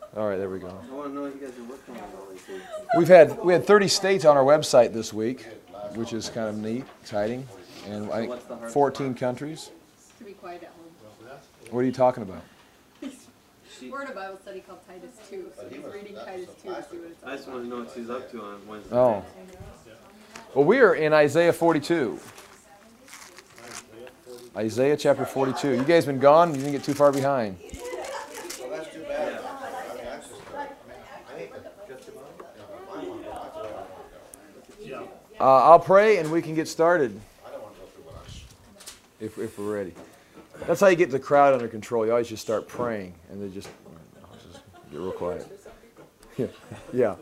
All right, there we go. I want to know if you guys are working on all these things. We had 30 states on our website this week, which is kind of neat, exciting, and I think 14 countries. To be quiet at home. What are you talking about? We're in a Bible study called Titus 2, so he's reading Titus 2 to see what it's all I just want to know what she's up to on Wednesday. Oh. Well, we are in Isaiah 42. Isaiah chapter 42. You guys been gone? You didn't get too far behind. Well, that's too bad. I mean, that's just, I'll pray and we can get started I don't want to go through lunch. if we're ready. That's how you get the crowd under control. You always just start praying and they just get real quiet. Yeah.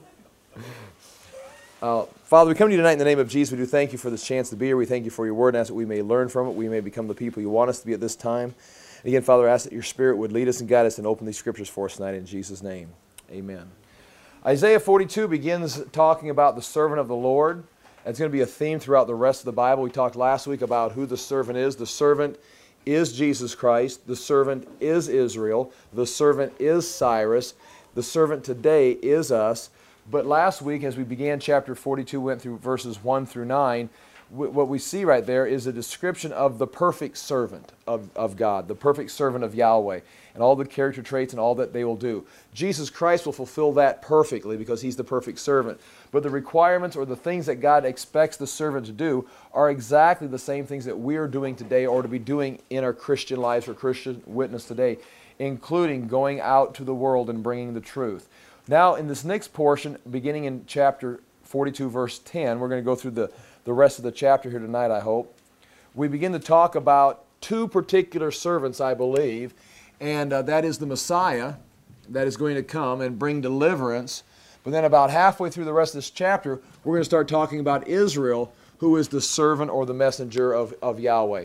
Father, we come to you tonight in the name of Jesus. We do thank you for this chance to be here. We thank you for your word and ask that we may learn from it. We may become the people you want us to be at this time. And again, Father, I ask that your Spirit would lead us and guide us and open these scriptures for us tonight in Jesus' name. Amen. Isaiah 42 begins talking about the servant of the Lord. That's going to be a theme throughout the rest of the Bible. We talked last week about who the servant is. The servant is Jesus Christ. The servant is Israel. The servant is Cyrus. The servant today is us. But last week, as we began chapter 42, went through verses 1 through 9, what we see right there is a description of the perfect servant of God, the perfect servant of Yahweh, and all the character traits and all that they will do. Jesus Christ will fulfill that perfectly because he's the perfect servant. But the requirements or the things that God expects the servant to do are exactly the same things that we are doing today or to be doing in our Christian lives or Christian witness today, including going out to the world and bringing the truth. Now, in this next portion, beginning in chapter 42, verse 10, we're going to go through the rest of the chapter here tonight, I hope. We begin to talk about two particular servants, I believe, and that is the Messiah that is going to come and bring deliverance. But then about halfway through the rest of this chapter, we're going to start talking about Israel, who is the servant or the messenger of Yahweh.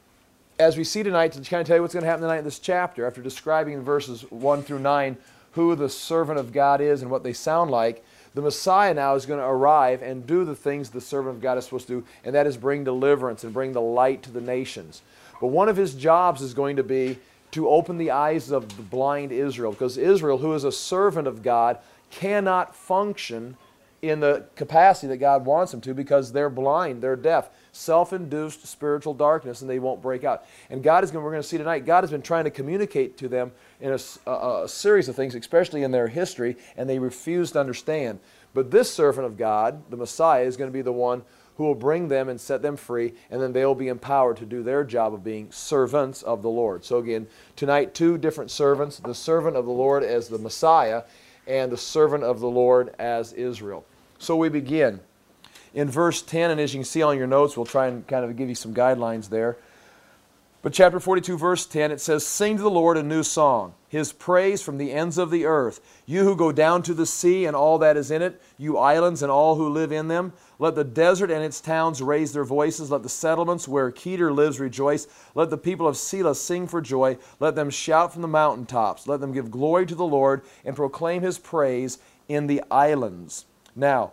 As we see tonight, to kind of tell you what's going to happen tonight in this chapter, after describing in verses 1 through 9 who the servant of God is and what they sound like, the Messiah now is going to arrive and do the things the servant of God is supposed to do, and that is bring deliverance and bring the light to the nations. But one of his jobs is going to be to open the eyes of the blind Israel, because Israel, who is a servant of God, cannot function in the capacity that God wants them to because they're blind, they're deaf, self-induced spiritual darkness, and they won't break out. And God is going, we're going to see tonight, God has been trying to communicate to them in a series of things, especially in their history, and they refuse to understand. But this servant of God, the Messiah, is going to be the one who will bring them and set them free, and then they will be empowered to do their job of being servants of the Lord. So again, tonight, two different servants, the servant of the Lord as the Messiah, and the servant of the Lord as Israel. So we begin in verse 10, and as you can see on your notes, we'll try and kind of give you some guidelines there. But chapter 42, verse 10, it says, "Sing to the Lord a new song, his praise from the ends of the earth. You who go down to the sea and all that is in it, you islands and all who live in them. Let the desert and its towns raise their voices. Let the settlements where Kedar lives rejoice. Let the people of Selah sing for joy. Let them shout from the mountaintops. Let them give glory to the Lord and proclaim his praise in the islands." Now,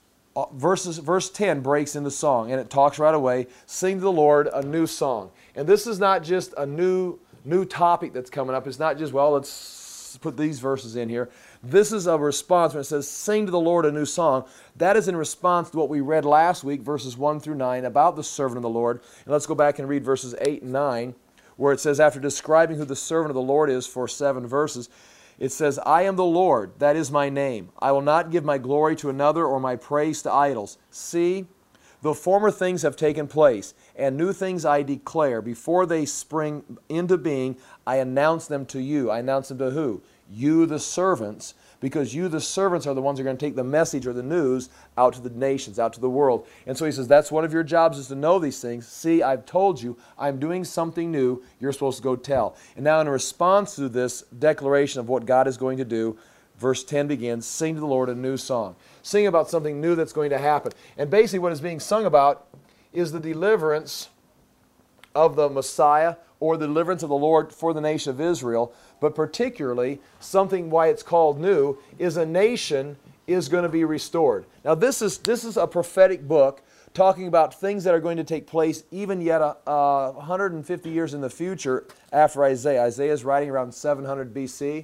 verse 10 breaks into song, and it talks right away, sing to the Lord a new song. And this is not just a new topic that's coming up. It's not just, well, let's put these verses in here. This is a response when it says, sing to the Lord a new song. That is in response to what we read last week, verses 1 through 9, about the servant of the Lord. And let's go back and read verses 8 and 9, where it says, after describing who the servant of the Lord is for 7 verses, it says, "I am the Lord, that is my name. I will not give my glory to another or my praise to idols. See, the former things have taken place, and new things I declare. Before they spring into being, I announce them to you." I announce them to who? You, the servants, because you, the servants, are the ones who are going to take the message or the news out to the nations, out to the world. And so he says, that's one of your jobs, is to know these things. See, I've told you, I'm doing something new. You're supposed to go tell. And now in response to this declaration of what God is going to do, verse 10 begins, sing to the Lord a new song. Sing about something new that's going to happen. And basically what is being sung about is the deliverance of the Messiah, or the deliverance of the Lord for the nation of Israel, but particularly something why it's called new is a nation is going to be restored. Now this is a prophetic book talking about things that are going to take place even yet 150 years in the future after Isaiah. Isaiah is writing around 700 BC.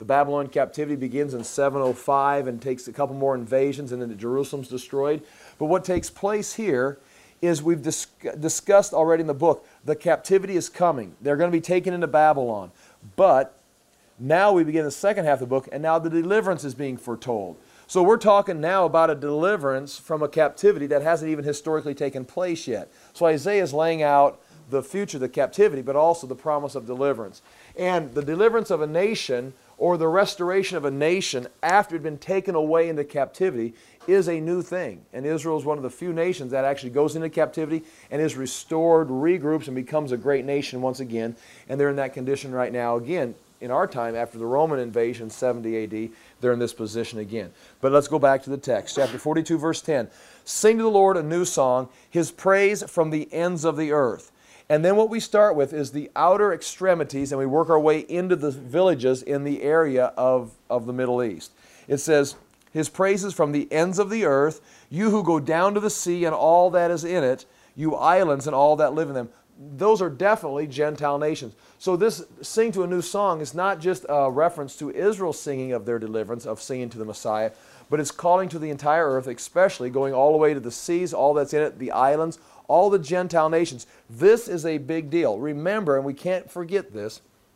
The Babylonian captivity begins in 705 and takes a couple more invasions, and then Jerusalem's destroyed. But what takes place here is we've discussed already in the book, the captivity is coming. They're going to be taken into Babylon. But now we begin the second half of the book, and now the deliverance is being foretold. So we're talking now about a deliverance from a captivity that hasn't even historically taken place yet. So Isaiah is laying out the future, the captivity, but also the promise of deliverance. And the deliverance of a nation, or the restoration of a nation after it had been taken away into captivity, is a new thing. And Israel is one of the few nations that actually goes into captivity and is restored, regroups, and becomes a great nation once again. And they're in that condition right now again. In our time, after the Roman invasion, 70 A.D., they're in this position again. But let's go back to the text. Chapter 42, verse 10. Sing to the Lord a new song, His praise from the ends of the earth. And then what we start with is the outer extremities, and we work our way into the villages in the area of the Middle East. It says, His praises from the ends of the earth, you who go down to the sea and all that is in it, you islands and all that live in them. Those are definitely Gentile nations. So this sing to a new song is not just a reference to Israel singing of their deliverance, of singing to the Messiah, but it's calling to the entire earth, especially going all the way to the seas, all that's in it, the islands, all the Gentile nations. This is a big deal. Remember, and we can't forget this,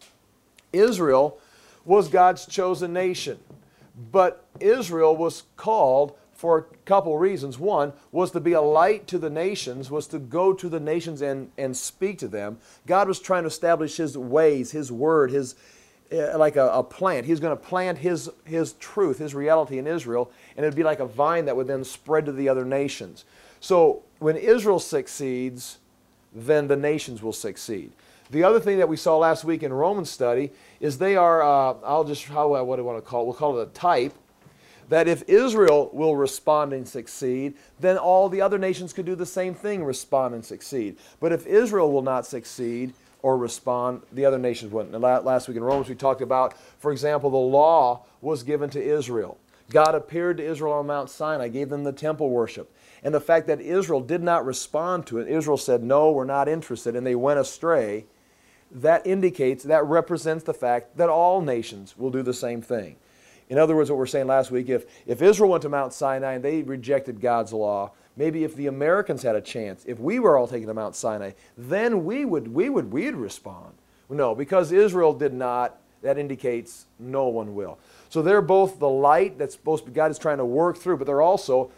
Israel was God's chosen nation. But Israel was called for a couple reasons. One was to be a light to the nations, was to go to the nations and speak to them. God was trying to establish His ways, His word, His like a plant. He's going to plant His truth, His reality in Israel, and it would be like a vine that would then spread to the other nations. So when Israel succeeds, then the nations will succeed. The other thing that we saw last week in Romans study is they are, what do I want to call it? We'll call it a type, that if Israel will respond and succeed, then all the other nations could do the same thing, respond and succeed. But if Israel will not succeed or respond, the other nations wouldn't. And last week in Romans we talked about, for example, the law was given to Israel. God appeared to Israel on Mount Sinai, gave them the temple worship. And the fact that Israel did not respond to it, Israel said, no, we're not interested, and they went astray, that indicates, that represents the fact that all nations will do the same thing. In other words, what we were saying last week, if Israel went to Mount Sinai and they rejected God's law, maybe if the Americans had a chance, if we were all taken to Mount Sinai, then we'd respond. No, because Israel did not, that indicates no one will. So they're both the light that's supposed to be, God is trying to work through, but they're also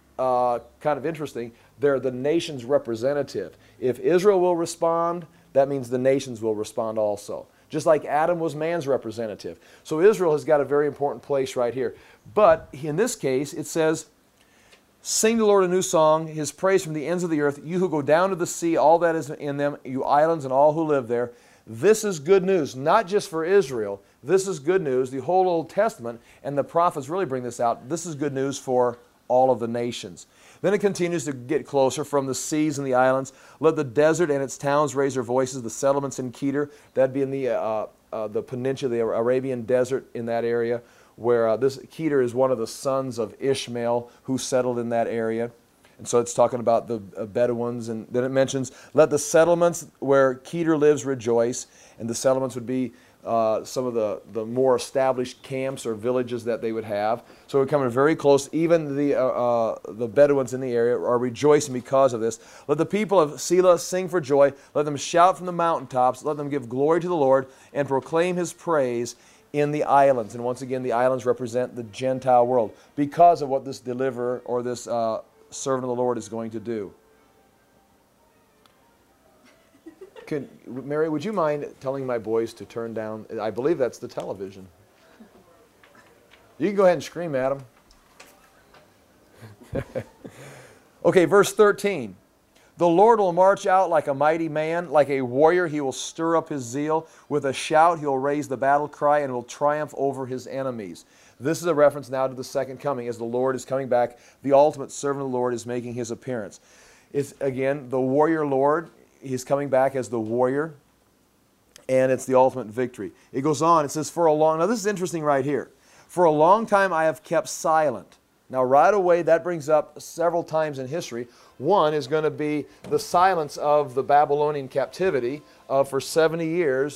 kind of interesting. They're the nation's representative. If Israel will respond, that means the nations will respond also. Just like Adam was man's representative. So Israel has got a very important place right here. But in this case, it says, sing the Lord a new song, His praise from the ends of the earth, you who go down to the sea, all that is in them, you islands and all who live there. This is good news, not just for Israel. This is good news. The whole Old Testament and the prophets really bring this out. This is good news for all of the nations. Then it continues to get closer from the seas and the islands. Let the desert and its towns raise their voices, the settlements in Kedar, that'd be in the peninsula, the Arabian desert in that area, where this Kedar is one of the sons of Ishmael who settled in that area. And so it's talking about the Bedouins, and then it mentions, let the settlements where Kedar lives rejoice, and the settlements would be some of the more established camps or villages that they would have. So we're coming very close. Even the Bedouins in the area are rejoicing because of this. Let the people of Selah sing for joy. Let them shout from the mountaintops. Let them give glory to the Lord and proclaim His praise in the islands. And once again, the islands represent the Gentile world because of what this deliverer or this servant of the Lord is going to do. Mary, would you mind telling my boys to turn down? I believe that's the television. You can go ahead and scream at them. Okay, verse 13. The Lord will march out like a mighty man, like a warrior. He will stir up His zeal. With a shout, He'll raise the battle cry and will triumph over His enemies. This is a reference now to the second coming. As the Lord is coming back, the ultimate servant of the Lord is making His appearance. It's, again, the warrior Lord. He's coming back as the warrior, and it's the ultimate victory. It goes on, it says, now this is interesting right here. For a long time I have kept silent. Now right away that brings up several times in history. One is going to be the silence of the Babylonian captivity for 70 years.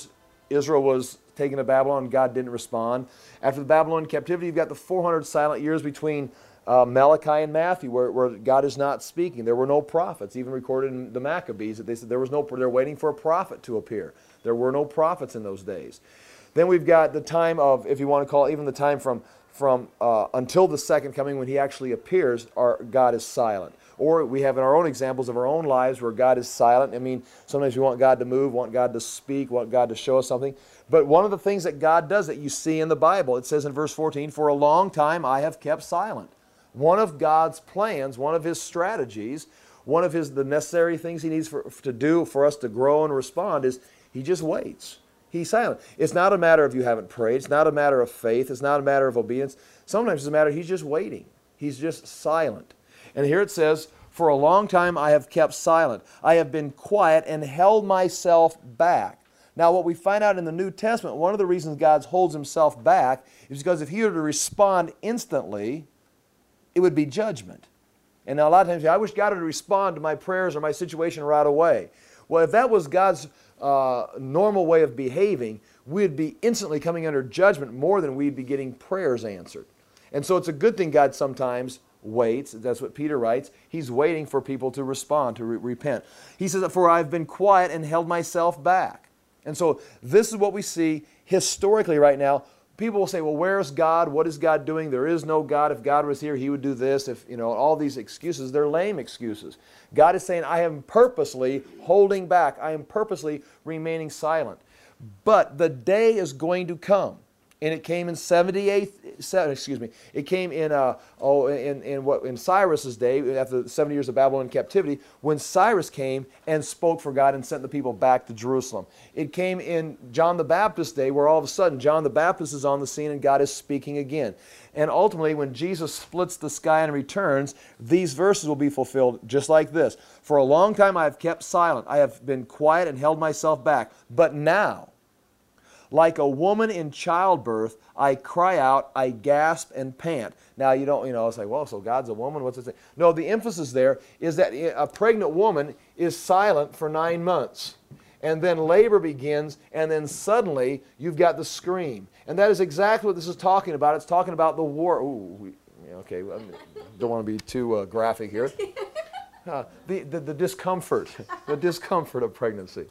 Israel was taken to Babylon, God didn't respond. After the Babylonian captivity, you've got the 400 silent years between Malachi and Matthew, where God is not speaking. There were no prophets, even recorded in the Maccabees, that they said they're waiting for a prophet to appear. There were no prophets in those days. Then we've got the time of, if you want to call it, even the time from until the second coming, when he actually appears, God is silent. Or we have in our own examples of our own lives where God is silent. I mean, sometimes we want God to move, want God to speak, want God to show us something. But one of the things that God does that you see in the Bible, it says in verse 14, "For a long time I have kept silent." One of God's plans, one of His strategies, one of the necessary things He needs to do for us to grow and respond is He just waits. He's silent. It's not a matter of you haven't prayed. It's not a matter of faith. It's not a matter of obedience. Sometimes it's a matter of He's just waiting. He's just silent. And here it says, "For a long time I have kept silent. I have been quiet and held myself back." Now what we find out in the New Testament, one of the reasons God holds Himself back is because if He were to respond instantly, it would be judgment. And now a lot of times, I wish God would respond to my prayers or my situation right away. Well, if that was God's normal way of behaving, we'd be instantly coming under judgment more than we'd be getting prayers answered. And so it's a good thing God sometimes waits. That's what Peter writes. He's waiting for people to respond, to repent. He says, "For I've been quiet and held myself back." And so this is what we see historically right now. People will say, well, where's God? What is God doing? There is no God. If God was here, He would do this. If, all these excuses, they're lame excuses. God is saying, I am purposely holding back. I am purposely remaining silent. But the day is going to come. And it came in it came in Cyrus's day, after the 70 years of Babylon captivity, when Cyrus came and spoke for God and sent the people back to Jerusalem. It came in John the Baptist's day, where all of a sudden John the Baptist is on the scene and God is speaking again. And ultimately, when Jesus splits the sky and returns, these verses will be fulfilled just like this. "For a long time I have kept silent. I have been quiet and held myself back. But now, like a woman in childbirth, I cry out, I gasp and pant." Now, it's like, well, so God's a woman? What's it say? No, the emphasis there is that a pregnant woman is silent for 9 months. And then labor begins, and then suddenly you've got the scream. And that is exactly what this is talking about. It's talking about the war. Okay, I don't want to be too graphic here. The discomfort, the discomfort of pregnancy.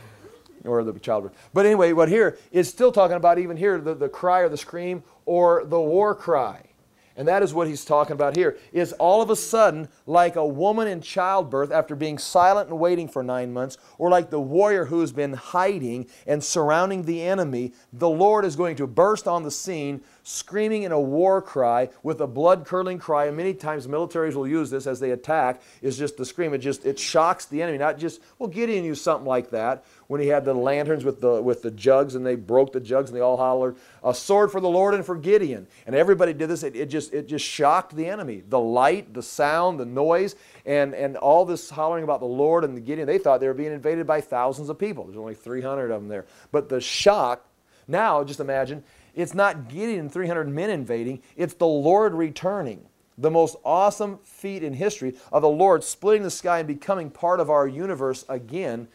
Or the childbirth. But anyway, what here is still talking about, even here, the cry or the scream or the war cry. And that is what he's talking about here, is all of a sudden, like a woman in childbirth after being silent and waiting for 9 months, or like the warrior who has been hiding and surrounding the enemy, the Lord is going to burst on the scene, screaming in a war cry with a blood-curdling cry. And many times militaries will use this as they attack, is just the scream. It shocks the enemy. Not just, well, Gideon used something like that when he had the lanterns with the jugs, and they broke the jugs and they all hollered, "A sword for the Lord and for Gideon." And everybody did this. It just shocked the enemy. The light, the sound, the noise, and all this hollering about the Lord and the Gideon. They thought they were being invaded by thousands of people. There's only 300 of them there. But the shock, now just imagine, it's not Gideon and 300 men invading. It's the Lord returning. The most awesome feat in history of the Lord splitting the sky and becoming part of our universe again,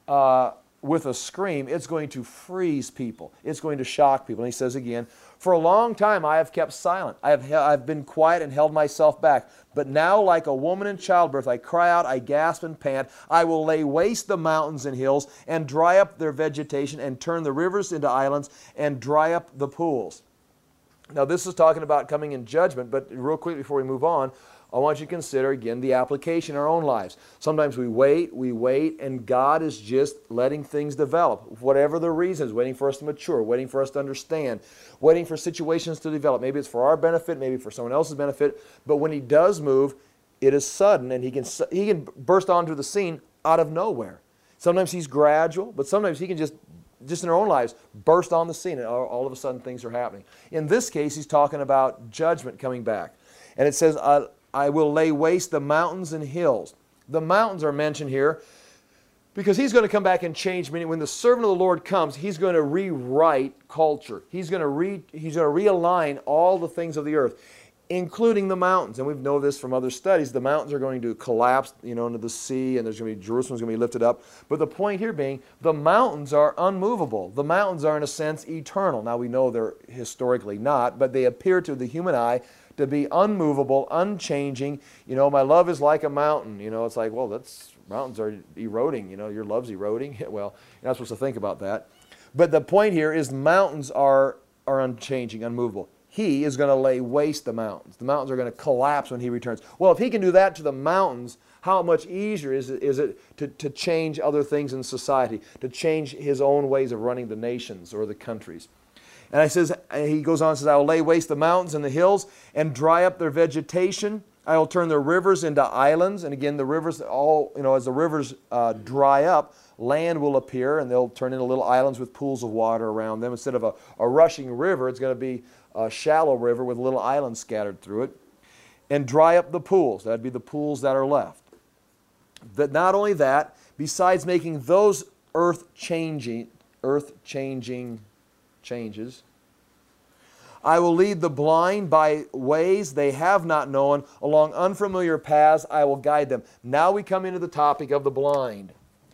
with a scream. It's going to freeze people. It's going to shock people. And he says again, "For a long time I have kept silent. I've been quiet and held myself back. But now, like a woman in childbirth, I cry out, I gasp and pant. I will lay waste the mountains and hills and dry up their vegetation and turn the rivers into islands and dry up the pools." Now this is talking about coming in judgment, but real quick before we move on, I want you to consider again the application in our own lives. Sometimes we wait, and God is just letting things develop. Whatever the reason is, waiting for us to mature, waiting for us to understand, waiting for situations to develop. Maybe it's for our benefit, maybe for someone else's benefit, but when He does move, it is sudden, and He can burst onto the scene out of nowhere. Sometimes He's gradual, but sometimes He can just in our own lives, burst on the scene, and all of a sudden things are happening. In this case, He's talking about judgment coming back. And it says, I will lay waste the mountains and hills. The mountains are mentioned here because He's going to come back and change. Meaning, when the servant of the Lord comes, He's going to rewrite culture. He's going to realign all the things of the earth. including the mountains. And we know this from other studies. The mountains are going to collapse, into the sea, and Jerusalem's going to be lifted up. But the point here being, the mountains are unmovable. The mountains are, in a sense, eternal. Now, we know they're historically not, but they appear to the human eye to be unmovable, unchanging. My love is like a mountain. It's like, well, mountains are eroding. Your love's eroding. Well, you're not supposed to think about that. But the point here is mountains are unchanging, unmovable. He is going to lay waste the mountains. The mountains are going to collapse when He returns. Well, if He can do that to the mountains, how much easier is it to change other things in society, to change His own ways of running the nations or the countries? And He goes on and says, I will lay waste the mountains and the hills and dry up their vegetation. I will turn their rivers into islands. And again, the rivers as the rivers dry up, land will appear, and they'll turn into little islands with pools of water around them. Instead of a rushing river, it's going to be a shallow river with little islands scattered through it. And dry up the pools. That'd be the pools that are left. But not only that, besides making those earth-changing changes, I will lead the blind by ways they have not known. Along unfamiliar paths I will guide them. Now we come into the topic of the blind.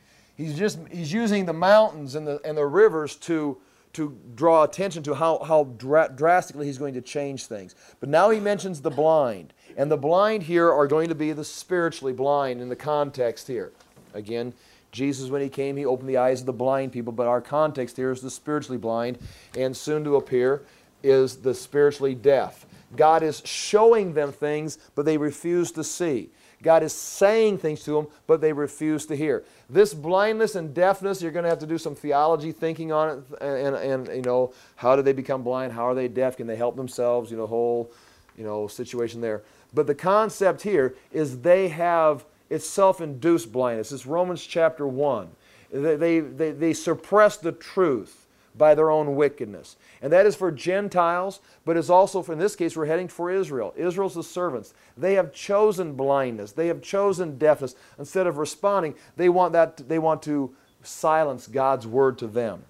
He's using the mountains and the rivers to draw attention to how drastically He's going to change things. But now He mentions the blind. And the blind here are going to be the spiritually blind in the context here. Again, Jesus, when He came, He opened the eyes of the blind people, but our context here is the spiritually blind, and soon to appear is the spiritually deaf. God is showing them things, but they refuse to see. God is saying things to them, but they refuse to hear. This blindness and deafness, you're going to have to do some theology thinking on it, and how do they become blind? How are they deaf? Can they help themselves? Whole, situation there. But the concept here is it's self-induced blindness. It's Romans chapter 1. They suppress the truth by their own wickedness. And that is for Gentiles, but it's also, in this case, we're heading for Israel. Israel's the servants. They have chosen blindness. They have chosen deafness. Instead of responding, they want to silence God's word to them.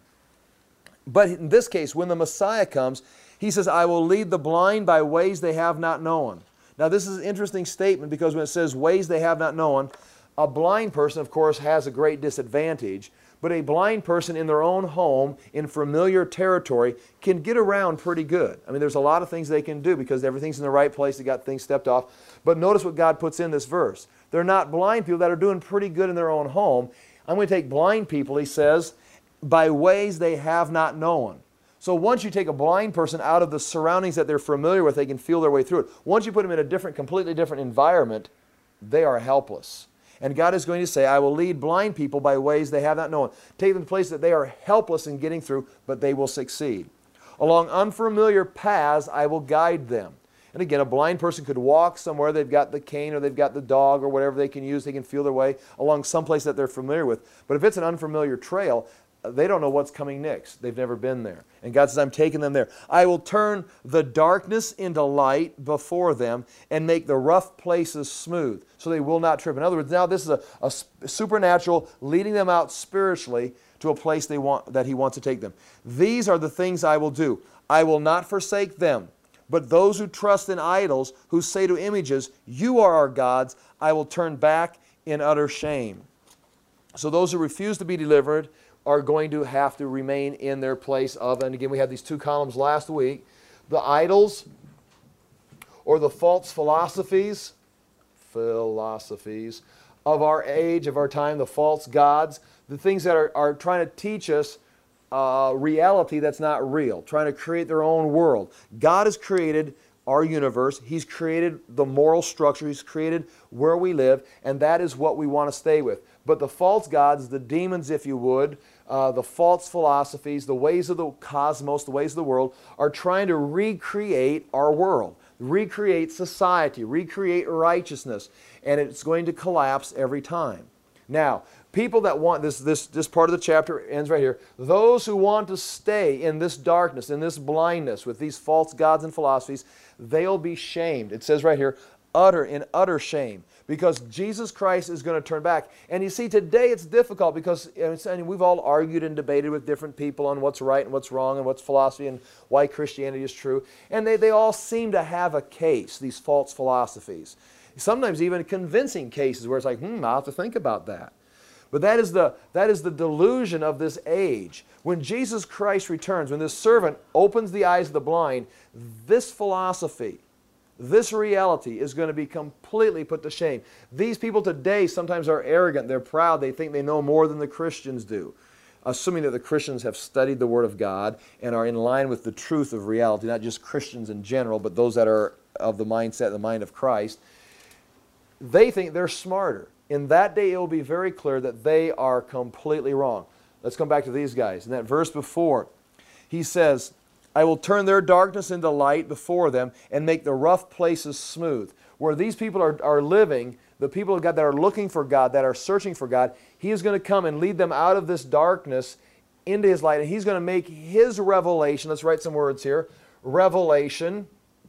But in this case, when the Messiah comes, He says, I will lead the blind by ways they have not known. Now, this is an interesting statement, because when it says ways they have not known, a blind person, of course, has a great disadvantage. But a blind person in their own home, in familiar territory, can get around pretty good. I mean, there's a lot of things they can do because everything's in the right place. They got things stepped off. But notice what God puts in this verse. They're not blind people that are doing pretty good in their own home. I'm going to take blind people, He says, by ways they have not known. So once you take a blind person out of the surroundings that they're familiar with, they can feel their way through it. Once you put them in a completely different environment, they are helpless. And God is going to say, I will lead blind people by ways they have not known. Take them to places that they are helpless in getting through, but they will succeed. Along unfamiliar paths, I will guide them. And again, a blind person could walk somewhere. They've got the cane or they've got the dog or whatever they can use. They can feel their way along someplace that they're familiar with. But if it's an unfamiliar trail, they don't know what's coming next. They've never been there. And God says, I'm taking them there. I will turn the darkness into light before them and make the rough places smooth, so they will not trip. In other words, now this is a supernatural leading them out spiritually to a place that He wants to take them. These are the things I will do. I will not forsake them. But those who trust in idols, who say to images, you are our gods, I will turn back in utter shame. So those who refuse to be delivered are going to have to remain in their place of, and again we had these two columns last week, the idols or the false philosophies of our age, of our time, the false gods, the things that are trying to teach us reality that's not real, trying to create their own world. God has created our universe. He's created the moral structure. He's created where we live, and that is what we want to stay with. But the false gods, the demons, if you would, the false philosophies, the ways of the cosmos, the ways of the world, are trying to recreate our world, recreate society, recreate righteousness, and it's going to collapse every time. Now, people that want, this part of the chapter ends right here, those who want to stay in this darkness, in this blindness with these false gods and philosophies, they'll be shamed. It says right here, in utter shame, because Jesus Christ is going to turn back. And you see, today it's difficult because and we've all argued and debated with different people on what's right and what's wrong and what's philosophy and why Christianity is true. And they all seem to have a case, these false philosophies. Sometimes even convincing cases where it's like, I'll have to think about that. But that is the delusion of this age. When Jesus Christ returns, when this servant opens the eyes of the blind, this philosophy, this reality is going to be completely put to shame. These people today sometimes are arrogant, they're proud, they think they know more than the Christians do. Assuming that the Christians have studied the Word of God and are in line with the truth of reality, not just Christians in general, but those that are of the mindset, the mind of Christ, they think they're smarter. In that day, it will be very clear that they are completely wrong. Let's come back to these guys. In that verse before, he says, I will turn their darkness into light before them and make the rough places smooth. Where these people are living, the people of God that are looking for God, that are searching for God, He is going to come and lead them out of this darkness into His light. And He's going to make His revelation, let's write some words here, revelation,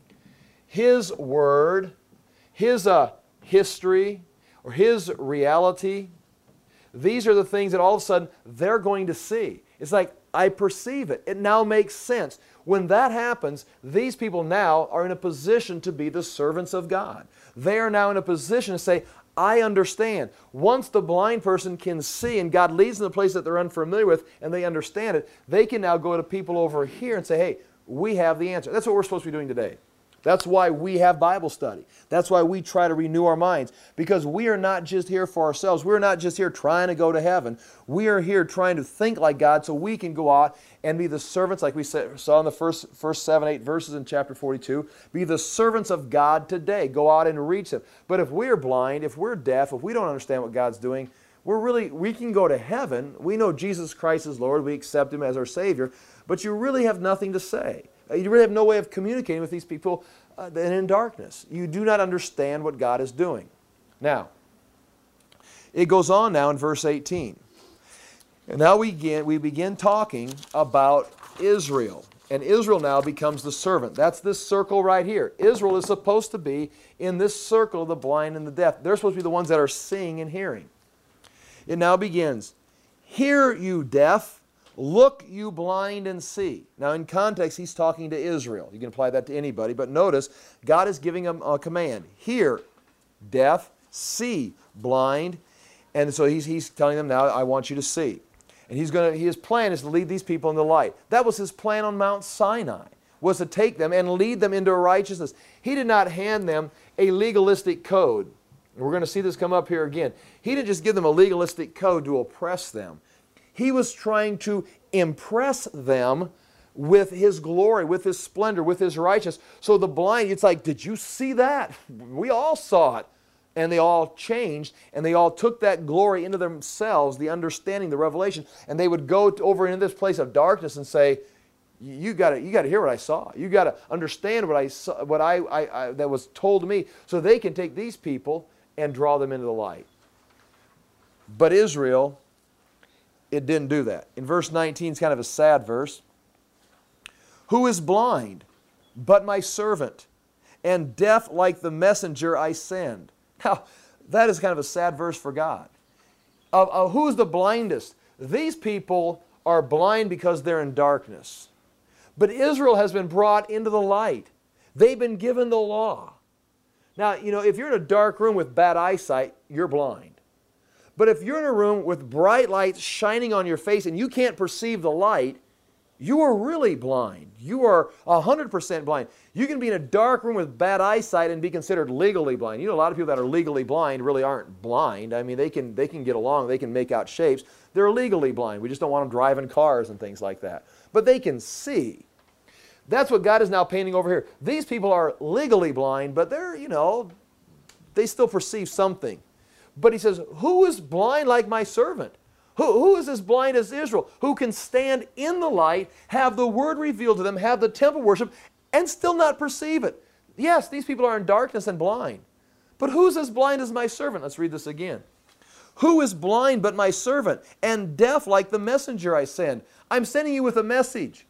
His Word, His history, or His reality. These are the things that all of a sudden they're going to see. It's like, I perceive it. It now makes sense. When that happens, these people now are in a position to be the servants of God. They are now in a position to say, I understand. Once the blind person can see and God leads them to a place that they're unfamiliar with and they understand it, they can now go to people over here and say, hey, we have the answer. That's what we're supposed to be doing today. That's why we have Bible study. That's why we try to renew our minds. Because we are not just here for ourselves. We're not just here trying to go to heaven. We are here trying to think like God so we can go out and be the servants, like we saw in the first 7, 8 verses in chapter 42, be the servants of God today. Go out and reach them. But if we're blind, if we're deaf, if we don't understand what God's doing, we can go to heaven. We know Jesus Christ is Lord. We accept Him as our Savior. But you really have nothing to say. You really have no way of communicating with these people in darkness. You do not understand what God is doing. Now, it goes on now in verse 18. And now we begin talking about Israel. And Israel now becomes the servant. That's this circle right here. Israel is supposed to be in this circle of the blind and the deaf. They're supposed to be the ones that are seeing and hearing. It now begins, hear you deaf, look you blind and see. Now in context, he's talking to Israel. You can apply that to anybody, but notice God is giving them a command. Hear, deaf, see, blind. And so he's telling them now, I want you to see. And his plan is to lead these people in the light. That was his plan on Mount Sinai, was to take them and lead them into righteousness. He did not hand them a legalistic code. And we're going to see this come up here again. He didn't just give them a legalistic code to oppress them. He was trying to impress them with His glory, with His splendor, with His righteousness. So the blind, it's like, did you see that? We all saw it. And they all changed, and they all took that glory into themselves, the understanding, the revelation, and they would go over into this place of darkness and say, you got to hear what I saw. You got to understand what I saw, that was told to me, so they can take these people and draw them into the light. But Israel, it didn't do that. In verse 19, it's kind of a sad verse. Who is blind but my servant, and deaf like the messenger I send? Now, that is kind of a sad verse for God. Who's the blindest? These people are blind because they're in darkness. But Israel has been brought into the light. They've been given the law. Now, if you're in a dark room with bad eyesight, you're blind. But if you're in a room with bright lights shining on your face and you can't perceive the light, you are really blind. You are 100% blind. You can be in a dark room with bad eyesight and be considered legally blind. A lot of people that are legally blind really aren't blind. I mean, they can get along. They can make out shapes. They're legally blind. We just don't want them driving cars and things like that. But they can see. That's what God is now painting over here. These people are legally blind, but they're, they still perceive something. But He says, who is blind like my servant? Who is as blind as Israel? Who can stand in the light, have the Word revealed to them, have the temple worship, and still not perceive it? Yes, these people are in darkness and blind. But who's as blind as my servant? Let's read this again. Who is blind but my servant, and deaf like the messenger I send? I'm sending you with a message.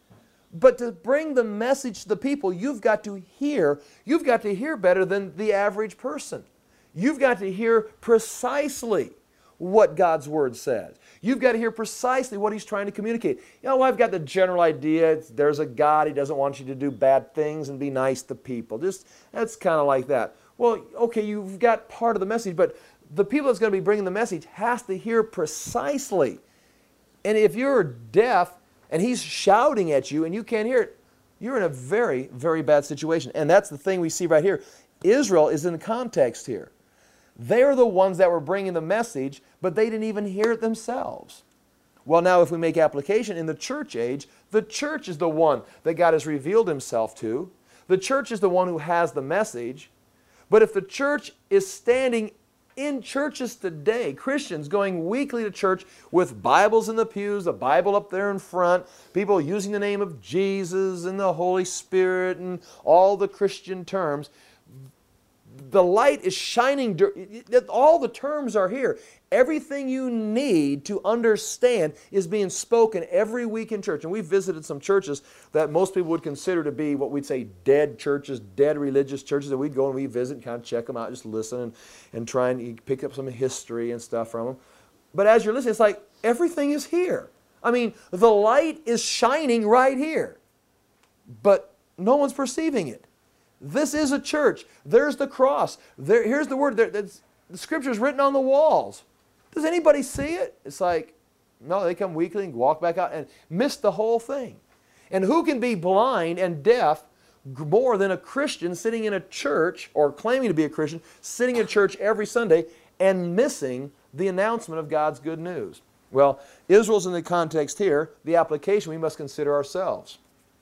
But to bring the message to the people, you've got to hear better than the average person. You've got to hear precisely what God's Word says. You've got to hear precisely what He's trying to communicate. You know, I've got the general idea, there's a God, He doesn't want you to do bad things and be nice to people. That's kind of like that. Well, okay, you've got part of the message, but the people that's going to be bringing the message has to hear precisely. And if you're deaf and He's shouting at you and you can't hear it, you're in a very, very bad situation. And that's the thing we see right here. Israel is in the context here. They're the ones that were bringing the message, but they didn't even hear it themselves. Well, now if we make application in the church age, the church is the one that God has revealed Himself to. The church is the one who has the message. But if the church is standing in churches today, Christians going weekly to church with Bibles in the pews, a Bible up there in front, people using the name of Jesus and the Holy Spirit and all the Christian terms, the light is shining. All the terms are here. Everything you need to understand is being spoken every week in church. And we've visited some churches that most people would consider to be what we'd say dead churches, dead religious churches. And we'd go and we'd visit and kind of check them out, just listen and try and pick up some history and stuff from them. But as you're listening, it's like everything is here. I mean, the light is shining right here. But no one's perceiving it. This is a church. There's the cross. Here's the word. The Scripture's written on the walls. Does anybody see it? It's like, no, they come weekly and walk back out and miss the whole thing. And who can be blind and deaf more than a Christian sitting in a church, or claiming to be a Christian, sitting in church every Sunday and missing the announcement of God's good news? Well, Israel's in the context here. The application we must consider ourselves.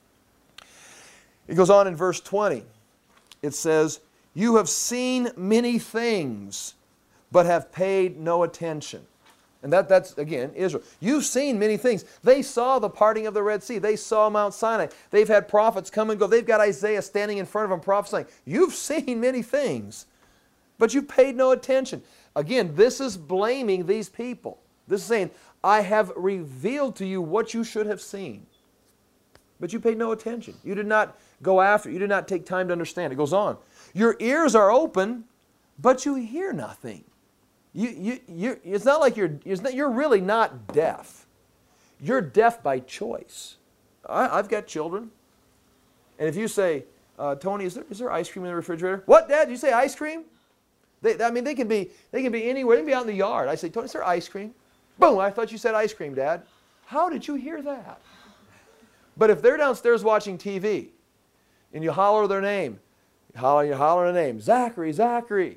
It goes on in verse 20. It says, "You have seen many things, but have paid no attention." And that's, again, Israel. You've seen many things. They saw the parting of the Red Sea. They saw Mount Sinai. They've had prophets come and go. They've got Isaiah standing in front of them prophesying. You've seen many things, but you've paid no attention. Again, this is blaming these people. This is saying, I have revealed to you what you should have seen, but you paid no attention. You did not go after it. You did not take time to understand. It goes on. Your ears are open, but you hear nothing. It's not like you're really not deaf. You're deaf by choice. I've got children. And if you say, Tony, is there ice cream in the refrigerator? What, Dad? Did you say ice cream? They can be anywhere. They can be out in the yard. I say, Tony, is there ice cream? Boom, I thought you said ice cream, Dad. How did you hear that? But if they're downstairs watching TV, and you holler their name, you holler their name, Zachary, Zachary.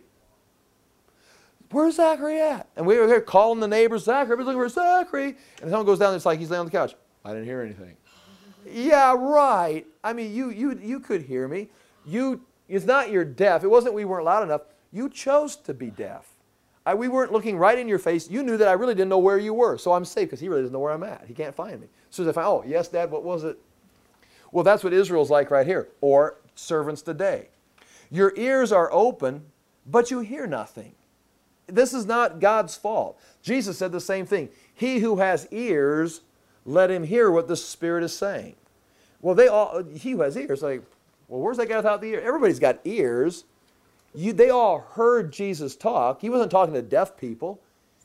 Where's Zachary at? And we were here calling the neighbors, Zachary, everybody's looking for Zachary. And someone goes down, it's like he's laying on the couch. I didn't hear anything. Yeah, right. I mean, you could hear me. It's not you're deaf. It wasn't we weren't loud enough. You chose to be deaf. We weren't looking right in your face. You knew that I really didn't know where you were. So I'm safe because he really doesn't know where I'm at. He can't find me. So if I, oh, yes, Dad, what was it? Well, that's what Israel's like right here, or servants today. Your ears are open, but you hear nothing. This is not God's fault. Jesus said the same thing. He who has ears, let him hear what the Spirit is saying. Well, he who has ears, like, well, where's that guy without the ear? Everybody's got ears. They all heard Jesus talk. He wasn't talking to deaf people.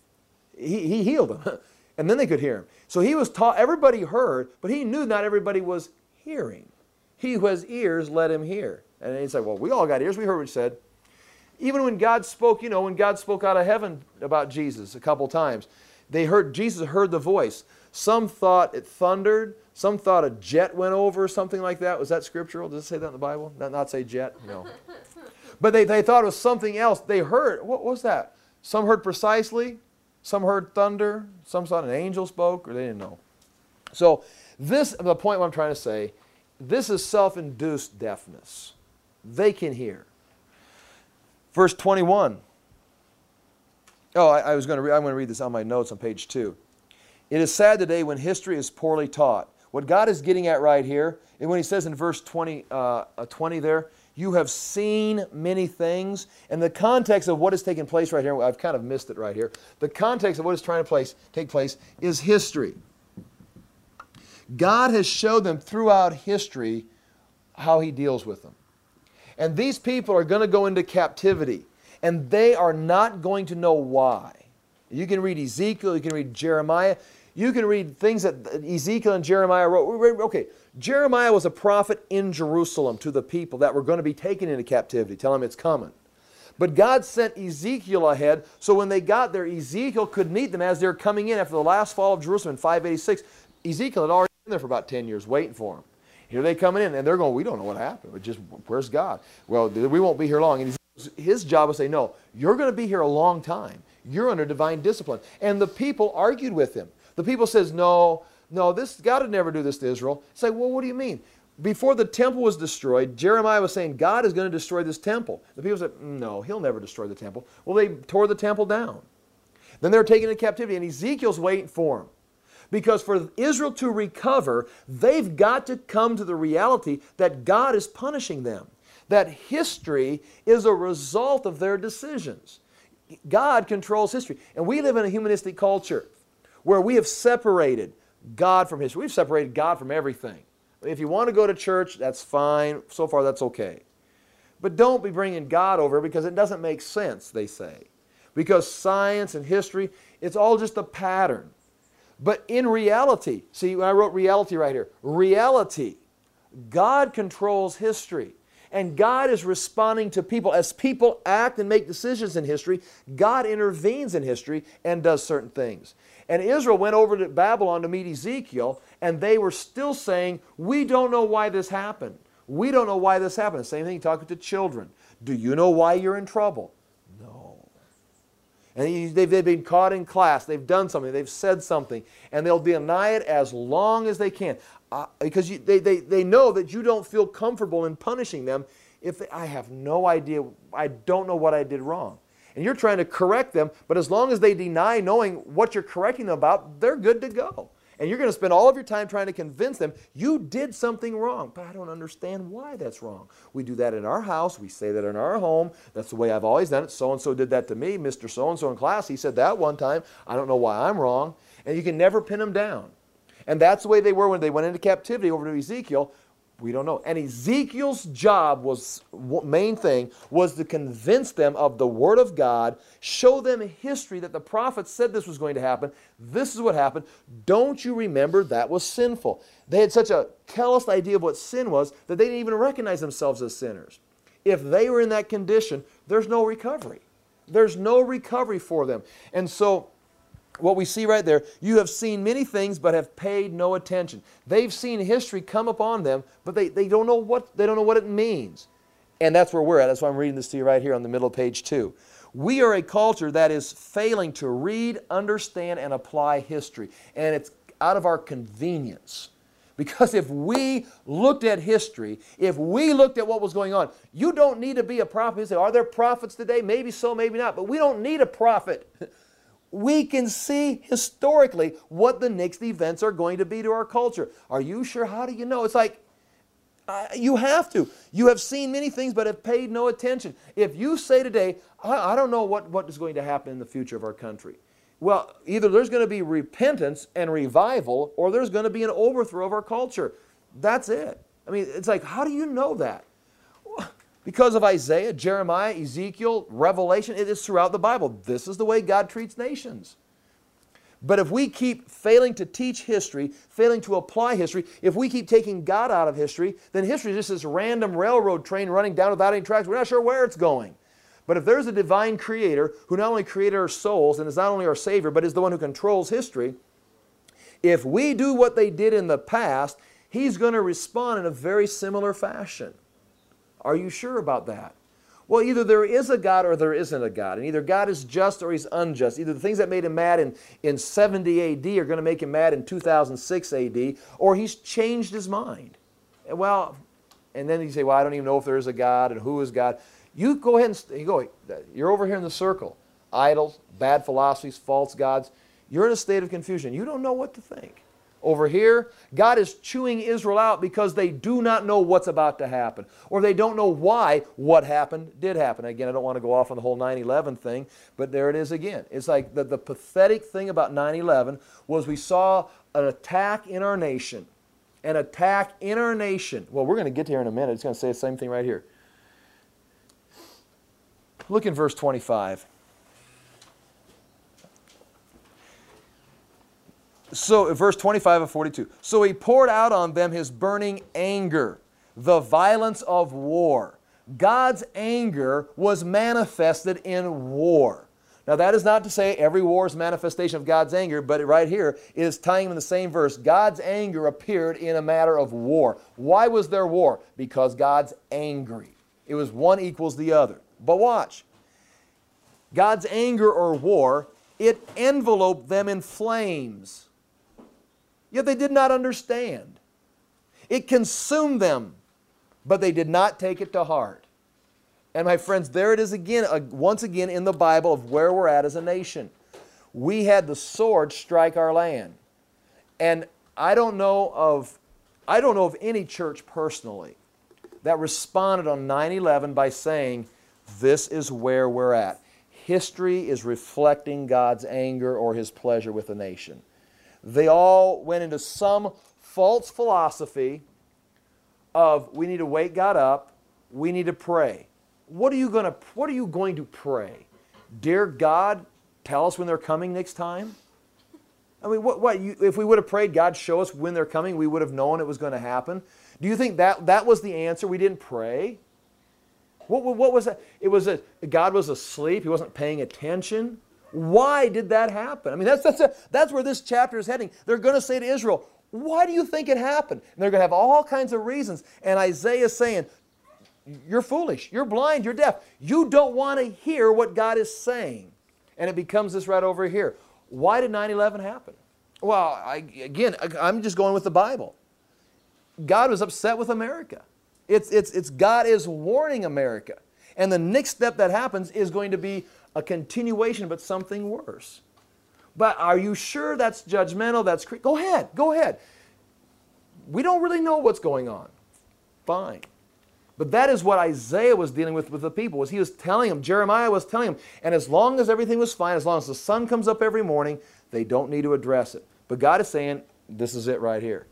He healed them, and then they could hear him. So he was taught. Everybody heard, but he knew not everybody was hearing. He who has ears, let him hear. And he said, well, we all got ears. We heard what he said. Even when God spoke, when God spoke out of heaven about Jesus a couple times, Jesus heard the voice. Some thought it thundered. Some thought a jet went over, something like that. Was that scriptural? Does it say that in the Bible? Not say jet? No. But they thought it was something else. They heard. What was that? Some heard precisely. Some heard thunder. Some thought an angel spoke, or they didn't know. So the point what I'm trying to say, this is self-induced deafness. They can hear. Verse 21. Oh, I'm going to read this on my notes on page 2. It is sad today when history is poorly taught. What God is getting at right here, and when he says in verse 20 there, you have seen many things. And the context of what is taking place right here, I've kind of missed it right here. The context of what is trying to take place is history. God has showed them throughout history how He deals with them. And these people are going to go into captivity, and they are not going to know why. You can read Ezekiel, you can read Jeremiah, you can read things that Ezekiel and Jeremiah wrote. Okay, Jeremiah was a prophet in Jerusalem to the people that were going to be taken into captivity, telling them it's coming. But God sent Ezekiel ahead, so when they got there, Ezekiel could meet them as they're coming in after the last fall of Jerusalem in 586. Ezekiel had already been there for about 10 years waiting for them. Here they coming in, and they're going, we don't know what happened. But just, where's God? Well, we won't be here long. And his job was to say, no, you're going to be here a long time. You're under divine discipline. And the people argued with him. The people says, no, this God would never do this to Israel. It's like, well, what do you mean? Before the temple was destroyed, Jeremiah was saying, God is going to destroy this temple. The people said, no, He'll never destroy the temple. Well, they tore the temple down. Then they were taken into captivity, and Ezekiel's waiting for them. Because for Israel to recover, they've got to come to the reality that God is punishing them. That history is a result of their decisions. God controls history. And we live in a humanistic culture where we have separated God from history. We've separated God from everything. If you want to go to church, that's fine. So far, that's okay. But don't be bringing God over because it doesn't make sense, they say. Because science and history, it's all just a pattern. But in reality, see, I wrote reality right here. Reality, God controls history. And God is responding to people. As people act and make decisions in history, God intervenes in history and does certain things. And Israel went over to Babylon to meet Ezekiel, and they were still saying, we don't know why this happened. We don't know why this happened. The same thing talking to children. Do you know why you're in trouble? No. And they've been caught in class. They've done something. They've said something. And they'll deny it as long as they can. Because they know that you don't feel comfortable in punishing them if I have no idea, I don't know what I did wrong. And you're trying to correct them, but as long as they deny knowing what you're correcting them about, they're good to go. And you're going to spend all of your time trying to convince them you did something wrong. But I don't understand why that's wrong. We do that in our house. We say that in our home. That's the way I've always done it. So-and-so did that to me. Mr. So-and-so in class, he said that one time. I don't know why I'm wrong. And you can never pin them down. And that's the way they were when they went into captivity over to Ezekiel. We don't know. And Ezekiel's job was, main thing, was to convince them of the Word of God, show them history that the prophets said this was going to happen. This is what happened. Don't you remember that was sinful? They had such a callous idea of what sin was that they didn't even recognize themselves as sinners. If they were in that condition, there's no recovery. There's no recovery for them. And so, what we see right there, you have seen many things but have paid no attention. They've seen history come upon them, but they don't know what it means. And that's where we're at. That's why I'm reading this to you right here on the middle of page 2. We are a culture that is failing to read, understand, and apply history. And it's out of our convenience. Because if we looked at history, if we looked at what was going on, you don't need to be a prophet. You say, are there prophets today? Maybe so, maybe not. But we don't need a prophet. We can see historically what the next events are going to be to our culture. Are you sure? How do you know? It's like, you have to. You have seen many things but have paid no attention. If you say today, I don't know what is going to happen in the future of our country. Well, either there's going to be repentance and revival or there's going to be an overthrow of our culture. That's it. I mean, it's like, how do you know that? Because of Isaiah, Jeremiah, Ezekiel, Revelation, it is throughout the Bible. This is the way God treats nations. But if we keep failing to teach history, failing to apply history, if we keep taking God out of history, then history is just this random railroad train running down without any tracks. We're not sure where it's going. But if there's a divine creator who not only created our souls and is not only our Savior, but is the one who controls history, if we do what they did in the past, He's going to respond in a very similar fashion. Are you sure about that? Well, either there is a God or there isn't a God. And either God is just or He's unjust. Either the things that made Him mad in 70 A.D. are going to make Him mad in 2006 A.D. or He's changed His mind. Well, and then you say, well, I don't even know if there is a God and who is God. You go ahead and you're over here in the circle. Idols, bad philosophies, false gods. You're in a state of confusion. You don't know what to think. Over here, God is chewing Israel out because they do not know what's about to happen. Or they don't know why what happened did happen. Again, I don't want to go off on the whole 9/11 thing, but there it is again. It's like the pathetic thing about 9/11 was we saw an attack in our nation. an attack in our nation. Well, we're going to get here in a minute. It's going to say the same thing right here. Look in verse 25. So, verse 25 of 42. So he poured out on them his burning anger, the violence of war. God's anger was manifested in war. Now, that is not to say every war is a manifestation of God's anger, but right here it is tying in the same verse. God's anger appeared in a matter of war. Why was there war? Because God's angry. It was one equals the other. But watch. God's anger or war, it enveloped them in flames. Yet they did not understand. It consumed them, but they did not take it to heart. And my friends, there it is again, once again in the Bible of where we're at as a nation. We had the sword strike our land. And I don't know of any church personally that responded on 9/11 by saying, this is where we're at. History is reflecting God's anger or His pleasure with the nation. They all went into some false philosophy of we need to wake God up, we need to pray. What are you going to pray? Dear God, tell us when they're coming next time? I mean, if we would have prayed, God, show us when they're coming, we would have known it was going to happen. Do you think that was the answer? We didn't pray? What was that? It was God was asleep. He wasn't paying attention. Why did that happen? I mean, that's where this chapter is heading. They're going to say to Israel, why do you think it happened? And they're going to have all kinds of reasons. And Isaiah is saying, you're foolish, you're blind, you're deaf. You don't want to hear what God is saying. And it becomes this right over here. Why did 9/11 happen? Well, I'm just going with the Bible. God was upset with America. It's God is warning America. And the next step that happens is going to be a continuation, but something worse. But are you sure that's judgmental? Go ahead. We don't really know what's going on. Fine. But that is what Isaiah was dealing with the people. He was telling them, Jeremiah was telling them, and as long as everything was fine, as long as the sun comes up every morning, they don't need to address it. But God is saying, this is it right here.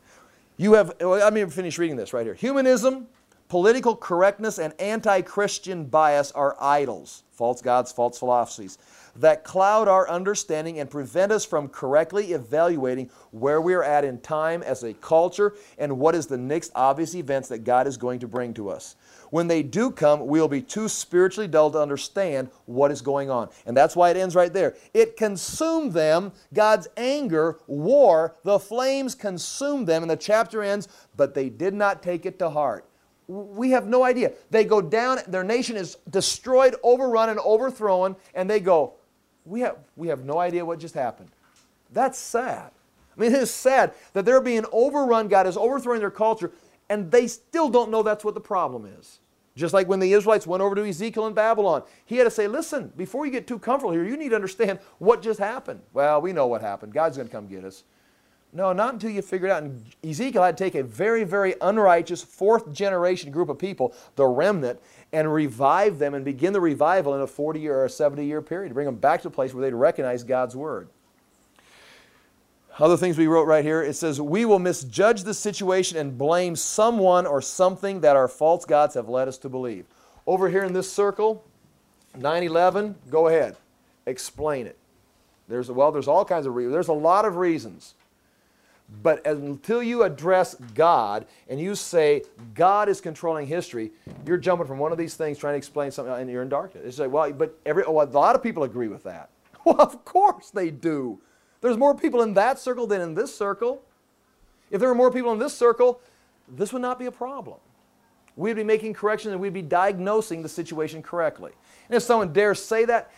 Let me finish reading this right here. Humanism, political correctness, and anti-Christian bias are idols, false gods, false philosophies, that cloud our understanding and prevent us from correctly evaluating where we are at in time as a culture and what is the next obvious events that God is going to bring to us. When they do come, we'll be too spiritually dull to understand what is going on. And that's why it ends right there. It consumed them, God's anger, war, the flames consumed them, and the chapter ends, but they did not take it to heart. We have no idea. They go down, their nation is destroyed, overrun, and overthrown, and they go, we have no idea what just happened. That's sad. I mean, it is sad that they're being overrun, God is overthrowing their culture, and they still don't know that's what the problem is. Just like when the Israelites went over to Ezekiel in Babylon, he had to say, listen, before you get too comfortable here, you need to understand what just happened. Well, we know what happened. God's going to come get us. No, not until you figure it out. And Ezekiel had to take a very, very unrighteous fourth generation group of people, the remnant, and revive them and begin the revival in a 40-year or a 70-year period to bring them back to a place where they'd recognize God's Word. Other things we wrote right here, it says, we will misjudge the situation and blame someone or something that our false gods have led us to believe. Over here in this circle, 9/11, go ahead. Explain it. There's all kinds of reasons. There's a lot of reasons. But until you address God and you say God is controlling history, you're jumping from one of these things trying to explain something and you're in darkness. It's like, well, but a lot of people agree with that. Well, of course they do. There's more people in that circle than in this circle. If there were more people in this circle, this would not be a problem. We'd be making corrections and we'd be diagnosing the situation correctly. And if someone dares say that,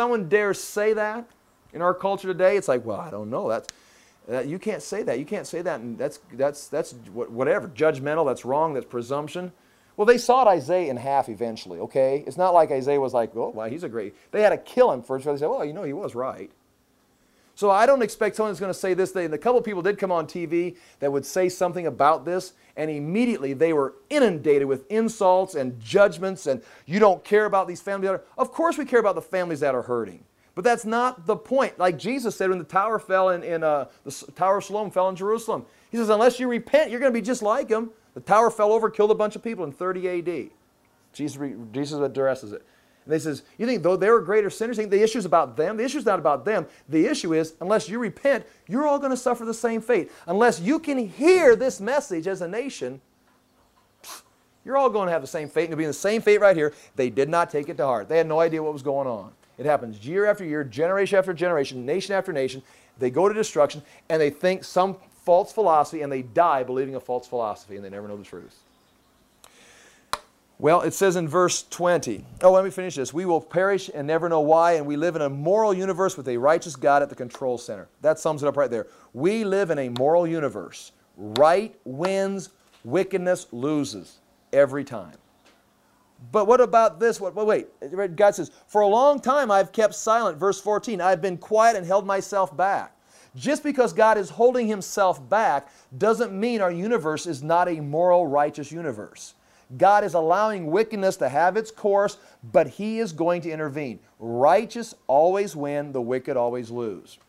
in our culture today, it's like, well, I don't know. You can't say that. You can't say that. And that's whatever. Judgmental, that's wrong, that's presumption. Well, they sawed Isaiah in half eventually, okay? It's not like Isaiah was like, oh, well, he's a great... They had to kill him first. They said, well, he was right. So I don't expect someone who's going to say this. A couple of people did come on TV that would say something about this, and immediately they were inundated with insults and judgments, and you don't care about these families. Of course we care about the families that are hurting. But that's not the point. Like Jesus said when the tower fell the Tower of Siloam fell in Jerusalem. He says, unless you repent, you're going to be just like him. The tower fell over, killed a bunch of people in 30 A.D. Jesus addresses it. And he says, you think though they were greater sinners, you think the issue is about them? The issue is not about them. The issue is, unless you repent, you're all going to suffer the same fate. Unless you can hear this message as a nation, you're all going to have the same fate. And you'll be in the same fate right here. They did not take it to heart. They had no idea what was going on. It happens year after year, generation after generation, nation after nation. They go to destruction, and they think some false philosophy, and they die believing a false philosophy, and they never know the truth. Well, it says in verse 20, let me finish this. We will perish and never know why, and we live in a moral universe with a righteous God at the control center. That sums it up right there. We live in a moral universe. Right wins, wickedness loses every time. But what about this? Wait, God says, for a long time I've kept silent. Verse 14, I've been quiet and held myself back. Just because God is holding himself back doesn't mean our universe is not a moral, righteous universe. God is allowing wickedness to have its course, but he is going to intervene. Righteous always win, the wicked always lose.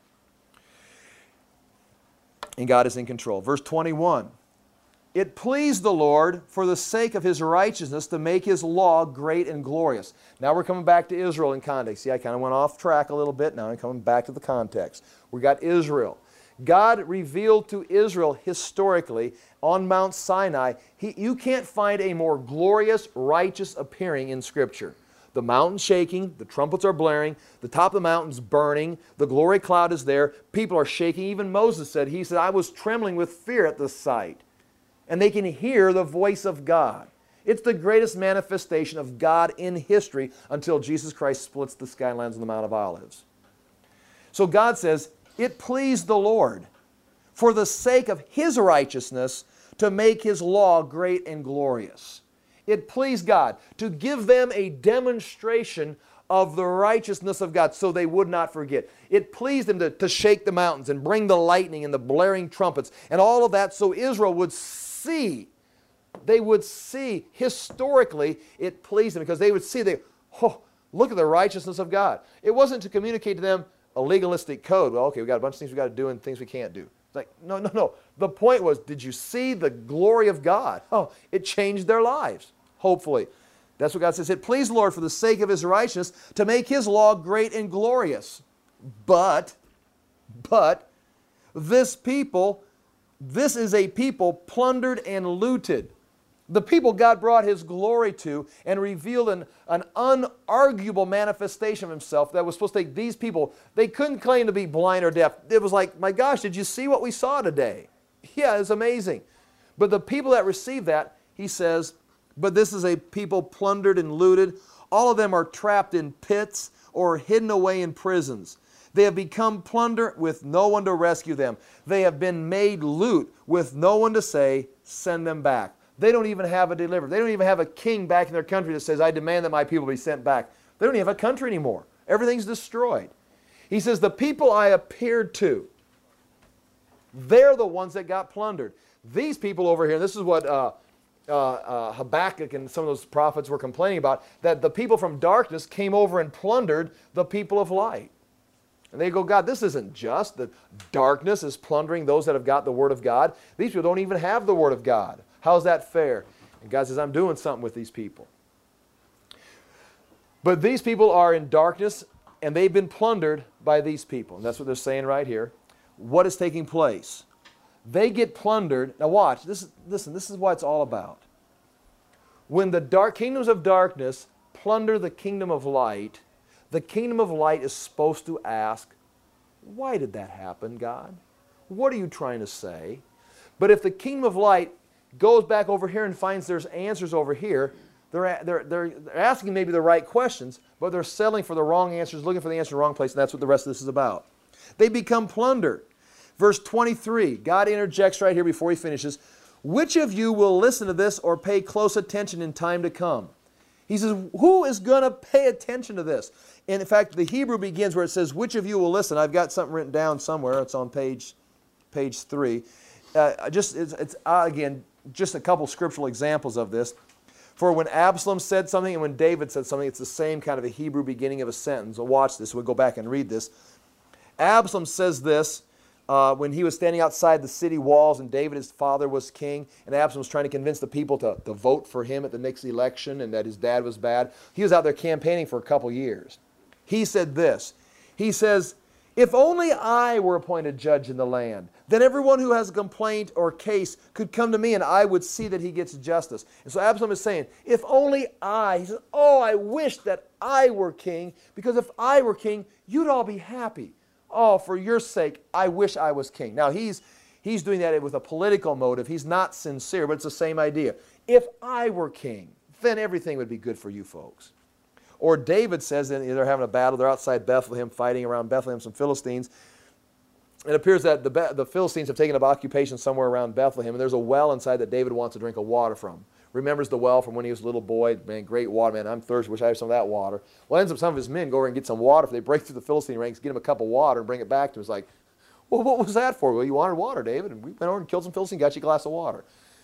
And God is in control. Verse 21, it pleased the Lord for the sake of his righteousness to make his law great and glorious. Now we're coming back to Israel in context. See, I kind of went off track a little bit. Now I'm coming back to the context. We got Israel. God revealed to Israel historically on Mount Sinai, you can't find a more glorious, righteous appearing in Scripture. The mountain's shaking, the trumpets are blaring, the top of the mountain's burning, the glory cloud is there, people are shaking. Even Moses said, I was trembling with fear at the sight. And they can hear the voice of God. It's the greatest manifestation of God in history until Jesus Christ splits the sky and lands on the Mount of Olives. So God says, it pleased the Lord for the sake of his righteousness to make his law great and glorious. It pleased God to give them a demonstration of the righteousness of God so they would not forget. It pleased him to shake the mountains and bring the lightning and the blaring trumpets and all of that so Israel would see. They would see historically it pleased him because they would see, look at the righteousness of God. It wasn't to communicate to them a legalistic code. Well, okay, we got a bunch of things we got to do and things we can't do. It's like, no. The point was, did you see the glory of God? It changed their lives, hopefully. That's what God says. It pleased the Lord for the sake of his righteousness to make his law great and glorious. But, this is a people plundered and looted. The people God brought his glory to and revealed an unarguable manifestation of himself that was supposed to take these people. They couldn't claim to be blind or deaf. It was like, my gosh, did you see what we saw today? Yeah, it's amazing. But the people that received that, he says, but this is a people plundered and looted. All of them are trapped in pits or hidden away in prisons. They have become plunder with no one to rescue them. They have been made loot with no one to say, send them back. They don't even have a deliverer. They don't even have a king back in their country that says, I demand that my people be sent back. They don't even have a country anymore. Everything's destroyed. He says, the people I appeared to, they're the ones that got plundered. These people over here, this is what Habakkuk and some of those prophets were complaining about, that the people from darkness came over and plundered the people of light. And they go, God, this isn't just. The darkness is plundering those that have got the Word of God. These people don't even have the Word of God. How's that fair? And God says, I'm doing something with these people. But these people are in darkness, and they've been plundered by these people. And that's what they're saying right here. What is taking place? They get plundered. Now watch. Listen, this is what it's all about. When the kingdoms of darkness plunder the kingdom of light, the kingdom of light is supposed to ask, why did that happen, God? What are you trying to say? But if the kingdom of light goes back over here and finds there's answers over here, they're asking maybe the right questions, but they're settling for the wrong answers, looking for the answer in the wrong place, and that's what the rest of this is about. They become plundered. Verse 23, God interjects right here before he finishes, which of you will listen to this or pay close attention in time to come? He says, who is going to pay attention to this? And in fact, the Hebrew begins where it says, which of you will listen? I've got something written down somewhere. It's on page 3. Again, just a couple scriptural examples of this. For when Absalom said something and when David said something, it's the same kind of a Hebrew beginning of a sentence. Well, watch this. We'll go back and read this. Absalom says this when he was standing outside the city walls and David, his father, was king, and Absalom was trying to convince the people to vote for him at the next election and that his dad was bad. He was out there campaigning for a couple years. He said this. He says, if only I were appointed judge in the land, then everyone who has a complaint or case could come to me and I would see that he gets justice. And so Absalom is saying, if only he says, oh, I wish that I were king, because if I were king, you'd all be happy. Oh, for your sake, I wish I was king. Now, he's doing that with a political motive. He's not sincere, but it's the same idea. If I were king, then everything would be good for you folks. Or David says that they're having a battle. They're outside Bethlehem, fighting around Bethlehem, some Philistines. It appears that the Philistines have taken up occupation somewhere around Bethlehem, and there's a well inside that David wants to drink of water from. Remembers the well from when he was a little boy. Man, great water. Man, I'm thirsty. Wish I had some of that water. Well, ends up some of his men go over and get some water. If they break through the Philistine ranks, get him a cup of water and bring it back to him. It's like, well, what was that for? Well, you wanted water, David. And we went over and killed some Philistines, got you a glass of water.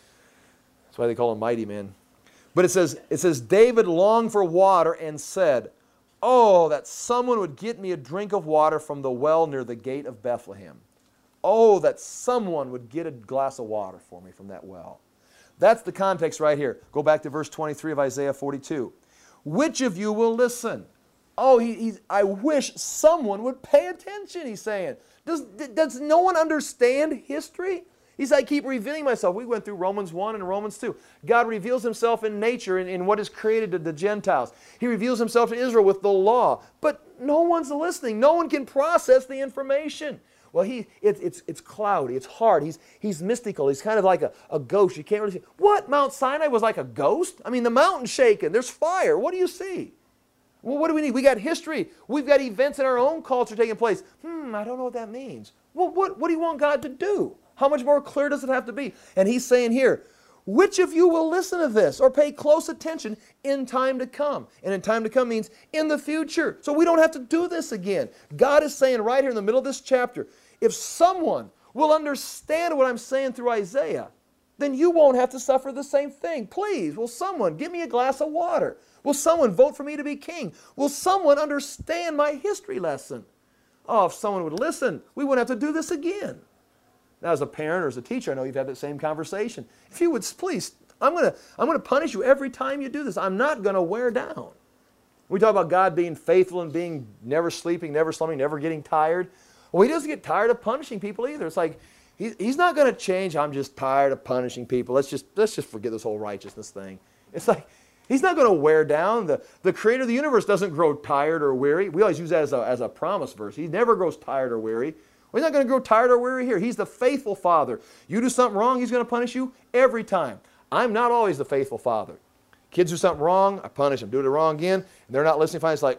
That's why they call him mighty men. But it says, David longed for water and said, oh, that someone would get me a drink of water from the well near the gate of Bethlehem. Oh, that someone would get a glass of water for me from that well. That's the context right here. Go back to verse 23 of Isaiah 42. Which of you will listen? Oh, I wish someone would pay attention, he's saying. Does no one understand history? He's like, I keep revealing myself. We went through Romans 1 and Romans 2. God reveals himself in nature, in what is created to the Gentiles. He reveals himself to Israel with the law. But no one's listening. No one can process the information. Well, it's cloudy. It's hard. He's mystical. He's kind of like a ghost. You can't really see. What? Mount Sinai was like a ghost? I mean, the mountain's shaking. There's fire. What do you see? Well, what do we need? We got history. We've got events in our own culture taking place. I don't know what that means. Well, what do you want God to do? How much more clear does it have to be? And he's saying here, which of you will listen to this or pay close attention in time to come? And in time to come means in the future. So we don't have to do this again. God is saying right here in the middle of this chapter, if someone will understand what I'm saying through Isaiah, then you won't have to suffer the same thing. Please, will someone give me a glass of water? Will someone vote for me to be king? Will someone understand my history lesson? Oh, if someone would listen, we wouldn't have to do this again. Now, as a parent or as a teacher, I know you've had that same conversation. If you would, please, I'm going to punish you every time you do this. I'm not going to wear down. We talk about God being faithful and being never sleeping, never slumbering, never getting tired. Well, he doesn't get tired of punishing people either. It's like, he's not going to change. I'm just tired of punishing people. Let's just forget this whole righteousness thing. It's like, he's not going to wear down. The creator of the universe doesn't grow tired or weary. We always use that as a promise verse. He never grows tired or weary. Well, he's not going to grow tired or weary here. He's the faithful Father. You do something wrong, he's going to punish you every time. I'm not always the faithful Father. Kids do something wrong, I punish them. Do it wrong again, and they're not listening. Finally, it's like,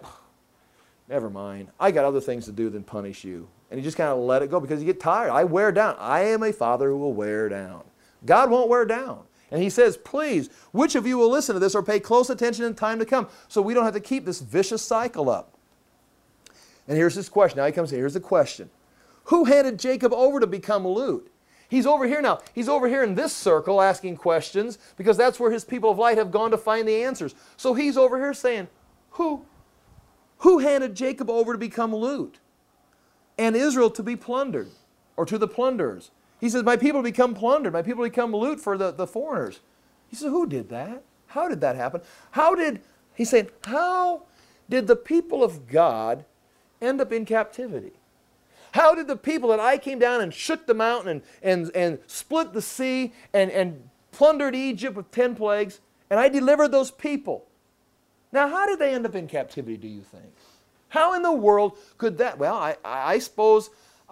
never mind. I got other things to do than punish you. And you just kind of let it go because you get tired. I wear down. I am a father who will wear down. God won't wear down. And he says, please, which of you will listen to this or pay close attention in time to come so we don't have to keep this vicious cycle up? And here's his question. Now he comes here. Here's the question. Who handed Jacob over to become loot? He's over here now. He's over here in this circle asking questions because that's where his people of light have gone to find the answers. So he's over here saying, who handed Jacob over to become loot and Israel to be plundered or to the plunderers? He says, my people become plundered. My people become loot for the foreigners. He says, who did that? How did that happen? He's saying, how did the people of God end up in captivity? How did the people that I came down and shook the mountain and split the sea and plundered Egypt with 10 plagues, and I delivered those people? Now, how did they end up in captivity, do you think? How in the world could that? Well, I suppose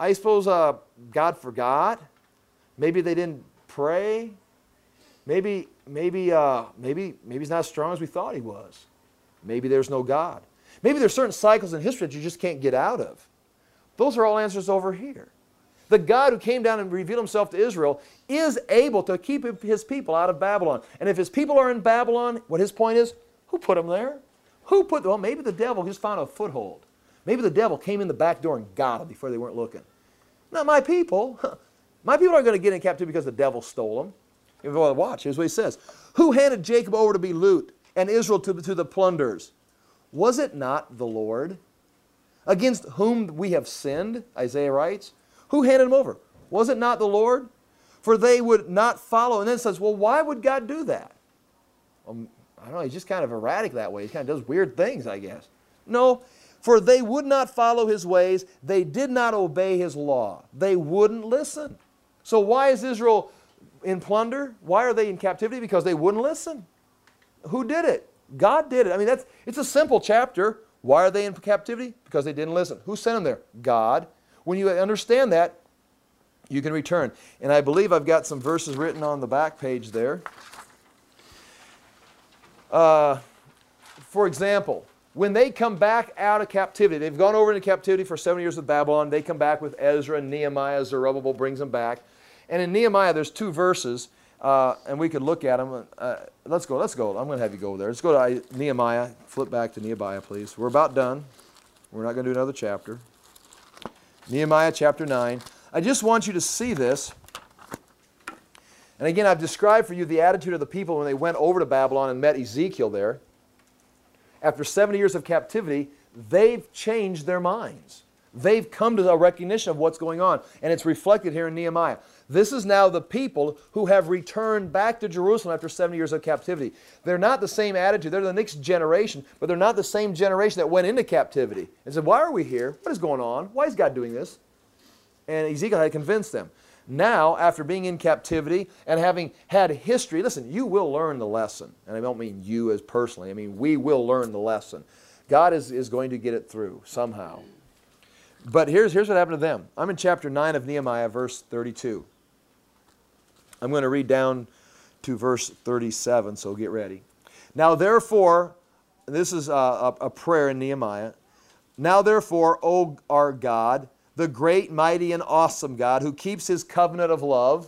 God forgot. Maybe they didn't pray. Maybe he's not as strong as we thought he was. Maybe there's no God. Maybe there's certain cycles in history that you just can't get out of. Those are all answers over here. The God who came down and revealed himself to Israel is able to keep his people out of Babylon. And if his people are in Babylon, what his point is, who put them there? Well, maybe the devil just found a foothold. Maybe the devil came in the back door and got them before they weren't looking. Not my people. My people aren't going to get in captivity because the devil stole them. Well, watch, here's what he says. Who handed Jacob over to be loot and Israel to the plunderers? Was it not the Lord? Against whom we have sinned, Isaiah writes. Who handed him over? Was it not the Lord? For they would not follow. And then it says, well, why would God do that? I don't know, he's just kind of erratic that way. He kind of does weird things, I guess. No, for they would not follow his ways. They did not obey his law. They wouldn't listen. So why is Israel in plunder? Why are they in captivity? Because they wouldn't listen. Who did it? God did it. I mean, it's a simple chapter. Why are they in captivity? Because they didn't listen. Who sent them there? God. When you understand that, you can return. And I believe I've got some verses written on the back page there. For example, when they come back out of captivity, they've gone over into captivity for 7 years with Babylon. They come back with Ezra and Nehemiah. Zerubbabel brings them back. And in Nehemiah, there's 2 verses, and we could look at them. Let's go. I'm going to have you go there. Let's go to Nehemiah. Flip back to Nehemiah, please. We're about done. We're not going to do another chapter. Nehemiah chapter 9. I just want you to see this. And again, I've described for you the attitude of the people when they went over to Babylon and met Ezekiel there. After 70 years of captivity, they've changed their minds. They've come to a recognition of what's going on. And it's reflected here in Nehemiah. This is now the people who have returned back to Jerusalem after 70 years of captivity. They're not the same attitude. They're the next generation, but they're not the same generation that went into captivity and said, why are we here? What is going on? Why is God doing this? And Ezekiel had convinced them. Now, after being in captivity and having had history, listen, you will learn the lesson. And I don't mean you as personally. I mean, we will learn the lesson. God is going to get it through somehow. But here's what happened to them. I'm in chapter 9 of Nehemiah, verse 32. I'm going to read down to verse 37, so get ready. Now therefore, this is a prayer in Nehemiah. Now therefore, O our God, the great, mighty, and awesome God who keeps his covenant of love,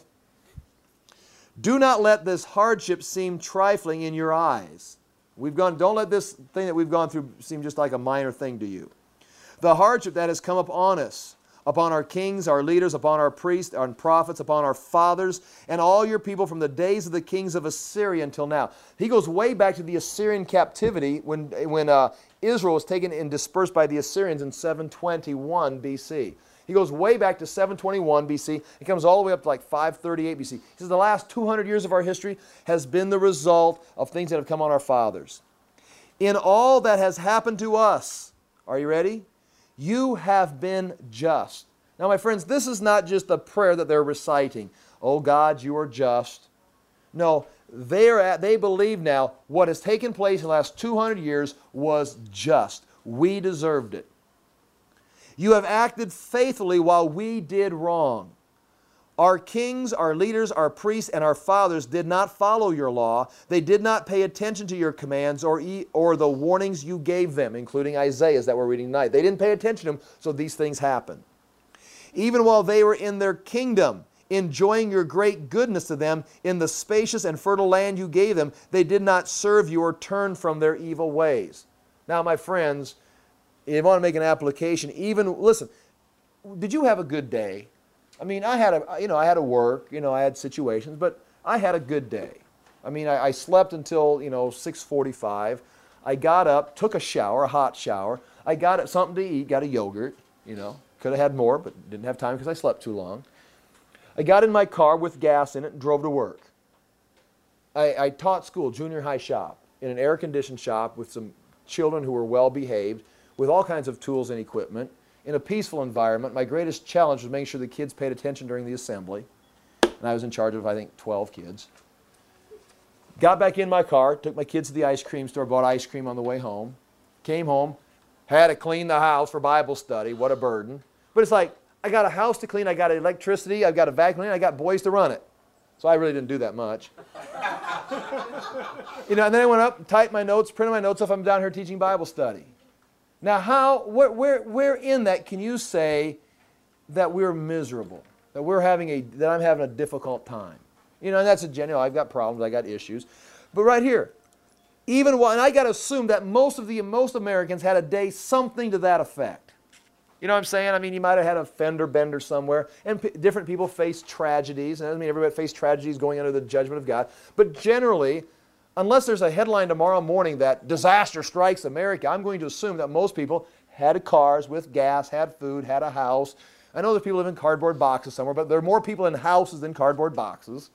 do not let this hardship seem trifling in your eyes. Don't let this thing that we've gone through seem just like a minor thing to you. The hardship that has come upon us, upon our kings, our leaders, upon our priests, our prophets, upon our fathers, and all your people from the days of the kings of Assyria until now. He goes way back to the Assyrian captivity when Israel was taken and dispersed by the Assyrians in 721 BC. He goes way back to 721 BC. He comes all the way up to like 538 BC. He says the last 200 years of our history has been the result of things that have come on our fathers. In all that has happened to us, are you ready? You have been just. Now, my friends, this is not just a prayer that they're reciting. Oh, God, you are just. No, they believe now what has taken place in the last 200 years was just. We deserved it. You have acted faithfully while we did wrong. Our kings, our leaders, our priests, and our fathers did not follow your law. They did not pay attention to your commands or the warnings you gave them, including Isaiah's that we're reading tonight. They didn't pay attention to them, so these things happened. Even while they were in their kingdom, enjoying your great goodness to them in the spacious and fertile land you gave them, they did not serve you or turn from their evil ways. Now, my friends, if you want to make an application, listen, did you have a good day? I mean, I had to work, I had situations, but I had a good day. I mean, I slept until, 6:45. I got up, took a shower, a hot shower. I got something to eat, got a yogurt, Could have had more, but didn't have time because I slept too long. I got in my car with gas in it and drove to work. I taught school, junior high shop, in an air-conditioned shop with some children who were well-behaved, with all kinds of tools and equipment, in a peaceful environment. My greatest challenge was making sure the kids paid attention during the assembly. And I was in charge of, I think, 12 kids. Got back in my car, took my kids to the ice cream store, bought ice cream on the way home. Came home, had to clean the house for Bible study. What a burden. But it's like, I got a house to clean, I got electricity, I've got a vacuum, I got boys to run it. So I really didn't do that much. And then I went up, typed my notes, printed my notes off, I'm down here teaching Bible study. Now, where in that can you say that we're miserable, that I'm having a difficult time? And that's I've got problems, I got issues. But right here, and I got to assume that most Americans had a day something to that effect. You know what I'm saying? I mean, you might have had a fender bender somewhere, and different people face tragedies. And I mean, everybody face tragedies going under the judgment of God. But generally, unless there's a headline tomorrow morning that disaster strikes America, I'm going to assume that most people had cars with gas, had food, had a house. I know there's people live in cardboard boxes somewhere, but there are more people in houses than cardboard boxes.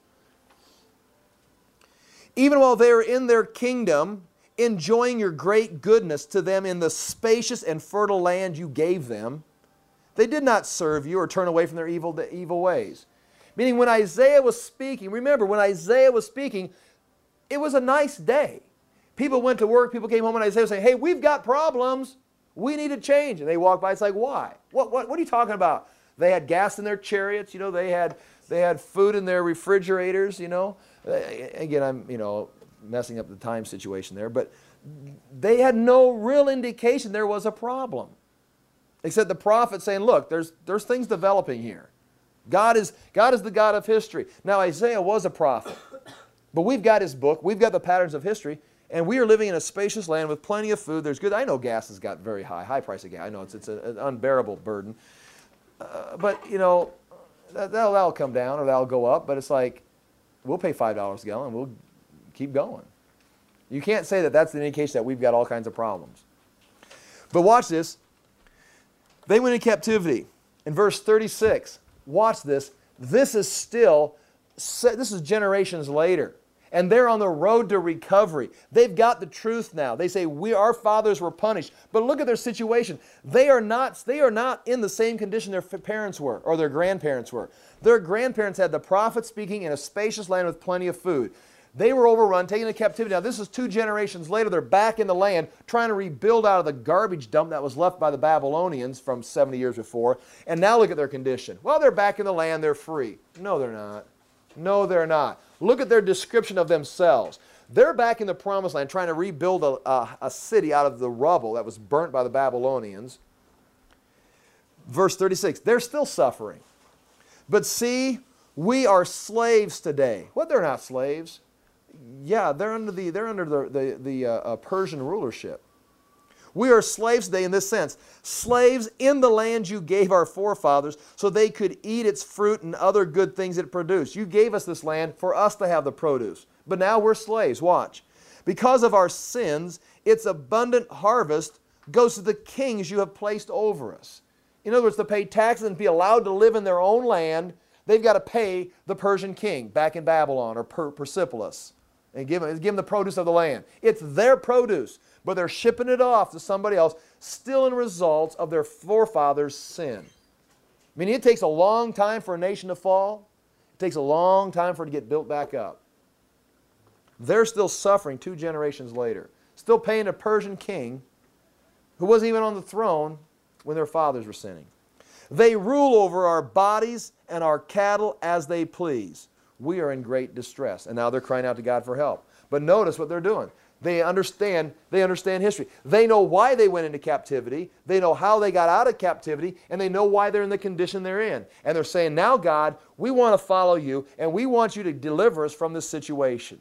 Even while they were in their kingdom, enjoying your great goodness to them in the spacious and fertile land you gave them, they did not serve you or turn away from their evil ways. Meaning when Isaiah was speaking, remember, when Isaiah was speaking, it was a nice day. People went to work, people came home, and Isaiah was saying, hey, we've got problems. We need to change. And they walked by, it's like, why? What are you talking about? They had gas in their chariots, they had food in their refrigerators, Again, I'm, messing up the time situation there, but they had no real indication there was a problem. Except the prophet saying, look, there's things developing here. God is the God of history. Now, Isaiah was a prophet, but we've got his book, we've got the patterns of history, and we are living in a spacious land with plenty of food. There's good. I know gas has got very high price of gas. I know it's an unbearable burden. But, that'll come down or that'll go up, but it's like, we'll pay $5 a gallon, we'll keep going. You can't say that that's an indication that we've got all kinds of problems. But watch this. They went in captivity. In verse 36, watch this. This is generations later. And they're on the road to recovery. They've got the truth now. They say, our fathers were punished. But look at their situation. They are not in the same condition their parents were or their grandparents were. Their grandparents had the prophet speaking in a spacious land with plenty of food. They were overrun, taken into captivity. Now this is 2 generations later. They're back in the land trying to rebuild out of the garbage dump that was left by the Babylonians from 70 years before. And now look at their condition. Well, they're back in the land. They're free. No, they're not. No, they're not. Look at their description of themselves. They're back in the promised land trying to rebuild a city out of the rubble that was burnt by the Babylonians. Verse 36, they're still suffering. But see, we are slaves today. What, they're not slaves? Yeah, they're under the Persian rulership. We are slaves today in this sense. Slaves in the land you gave our forefathers so they could eat its fruit and other good things it produced. You gave us this land for us to have the produce. But now we're slaves. Watch. Because of our sins, its abundant harvest goes to the kings you have placed over us. In other words, to pay taxes and be allowed to live in their own land, they've got to pay the Persian king back in Babylon or Persepolis and give them the produce of the land. It's their produce, but they're shipping it off to somebody else, still in results of their forefathers' sin. I mean, it takes a long time for a nation to fall. It takes a long time for it to get built back up. They're still suffering 2 generations later, still paying a Persian king who wasn't even on the throne when their fathers were sinning. They rule over our bodies and our cattle as they please. We are in great distress. And now they're crying out to God for help. But notice what they're doing. They understand history. They know why they went into captivity. They know how they got out of captivity. And they know why they're in the condition they're in. And they're saying, now God, we want to follow you. And we want you to deliver us from this situation.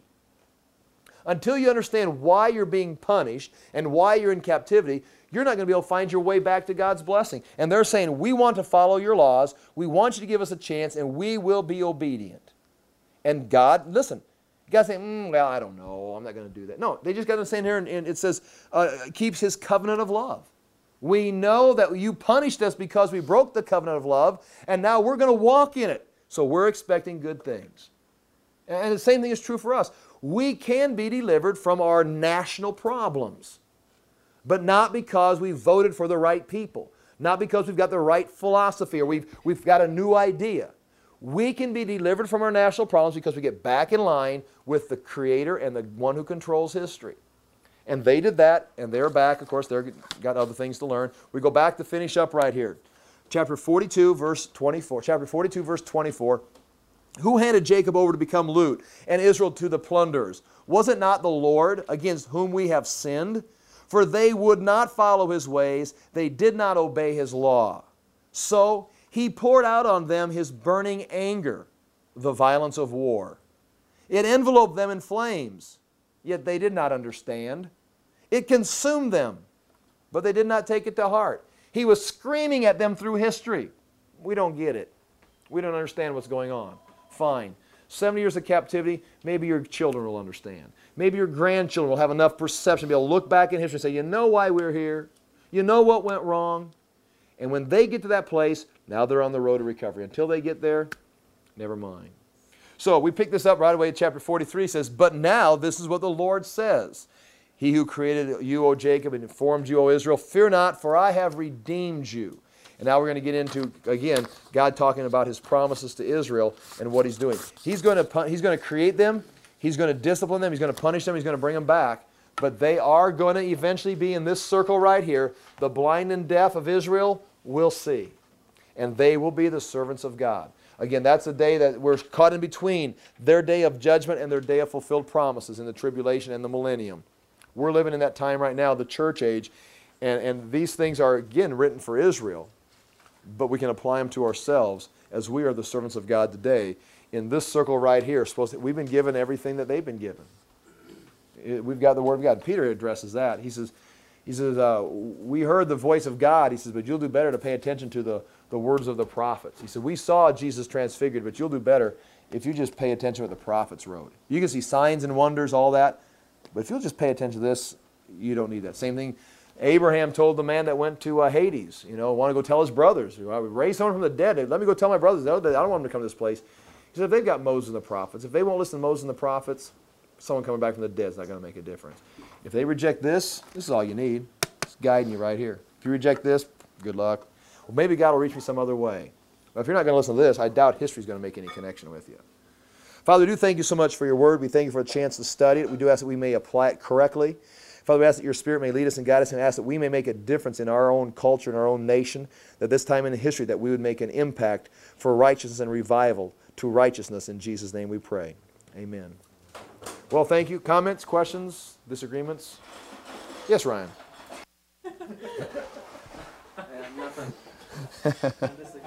Until you understand why you're being punished and why you're in captivity, you're not going to be able to find your way back to God's blessing. And they're saying, we want to follow your laws. We want you to give us a chance, and we will be obedient. And God, listen, God's saying, well, I don't know. I'm not going to do that. No, they just got to stand here, and it says, keeps his covenant of love. We know that you punished us because we broke the covenant of love, and now we're going to walk in it. So we're expecting good things. And the same thing is true for us. We can be delivered from our national problems, but not because we voted for the right people, not because we've got the right philosophy or we've got a new idea. We can be delivered from our national problems because we get back in line with the Creator and the one who controls history. And they did that, and they're back. Of course, they've got other things to learn. We go back to finish up right here. Chapter 42, verse 24. Chapter 42, verse 24. Who handed Jacob over to become loot and Israel to the plunderers? Was it not the Lord against whom we have sinned? For they would not follow his ways. They did not obey his law. So he poured out on them his burning anger, the violence of war. It enveloped them in flames, yet they did not understand. It consumed them, but they did not take it to heart. He was screaming at them through history. We don't get it. We don't understand what's going on. Fine. 70 years of captivity, maybe your children will understand. Maybe your grandchildren will have enough perception to be able to look back in history and say, you know why we're here? You know what went wrong? And when they get to that place, now they're on the road to recovery. Until they get there, never mind. So we pick this up right away. Chapter 43 says, but now this is what the Lord says. He who created you, O Jacob, and formed you, O Israel, fear not, for I have redeemed you. And now we're going to get into, again, God talking about His promises to Israel and what He's doing. He's going to create them. He's going to discipline them. He's going to punish them. He's going to bring them back. But they are going to eventually be in this circle right here. The blind and deaf of Israel will see. And they will be the servants of God. Again, that's a day that we're caught in between their day of judgment and their day of fulfilled promises in the tribulation and the millennium. We're living in that time right now, the church age. And these things are, again, written for Israel. But we can apply them to ourselves as we are the servants of God today. In this circle right here, we've been given everything that they've been given. We've got the Word of God. Peter addresses that. He says, we heard the voice of God. He says, but you'll do better to pay attention to the words of the prophets. He said, we saw Jesus transfigured, but you'll do better if you just pay attention to what the prophets wrote. You can see signs and wonders, all that, but if you'll just pay attention to this, you don't need that. Same thing Abraham told the man that went to Hades, want to go tell his brothers, I would raise someone from the dead. Let me go tell my brothers. I don't want them to come to this place. He said, if they've got Moses and the prophets, if they won't listen to Moses and the prophets, someone coming back from the dead is not going to make a difference. If they reject this is all you need. It's guiding you right here. If you reject this, good luck. Well, maybe God will reach me some other way. But if you're not going to listen to this, I doubt history is going to make any connection with you. Father, we do thank you so much for your word. We thank you for the chance to study it. We do ask that we may apply it correctly. Father, we ask that your Spirit may lead us and guide us, and ask that we may make a difference in our own culture and our own nation, that this time in history that we would make an impact for righteousness and revival to righteousness. In Jesus' name we pray. Amen. Well, thank you. Comments, questions, disagreements? Yes, Ryan. I have nothing.